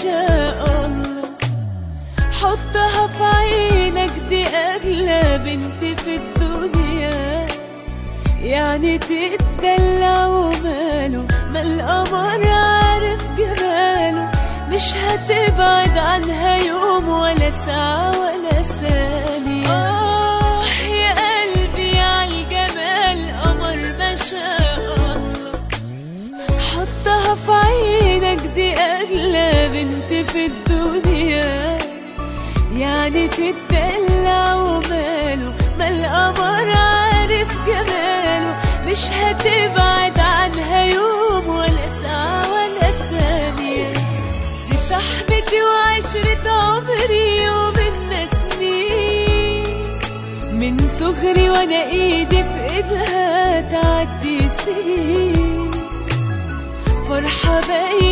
G: شاء الله. حطها في عينك دي أغلى بنت في الدنيا، يعني تتدلع وماله، ما القمر عارف جماله، مش هتبعد عنها يوم ولا ساعة ولا ثانية. آه يا قلبي عالجمال قمر ما شاء الله. حطها في عينك دي أغلى بنت في الدنيا، يعني تتدلع وماله، ما القمر عارف جماله، مش هتبعد عنها يوم ولا ساعة ولا ثانية. دي صاحبتي وعشرة عمري ومنا سنين، من صغري وانا ايدي في ايدها تعدي سنين. فرحة باين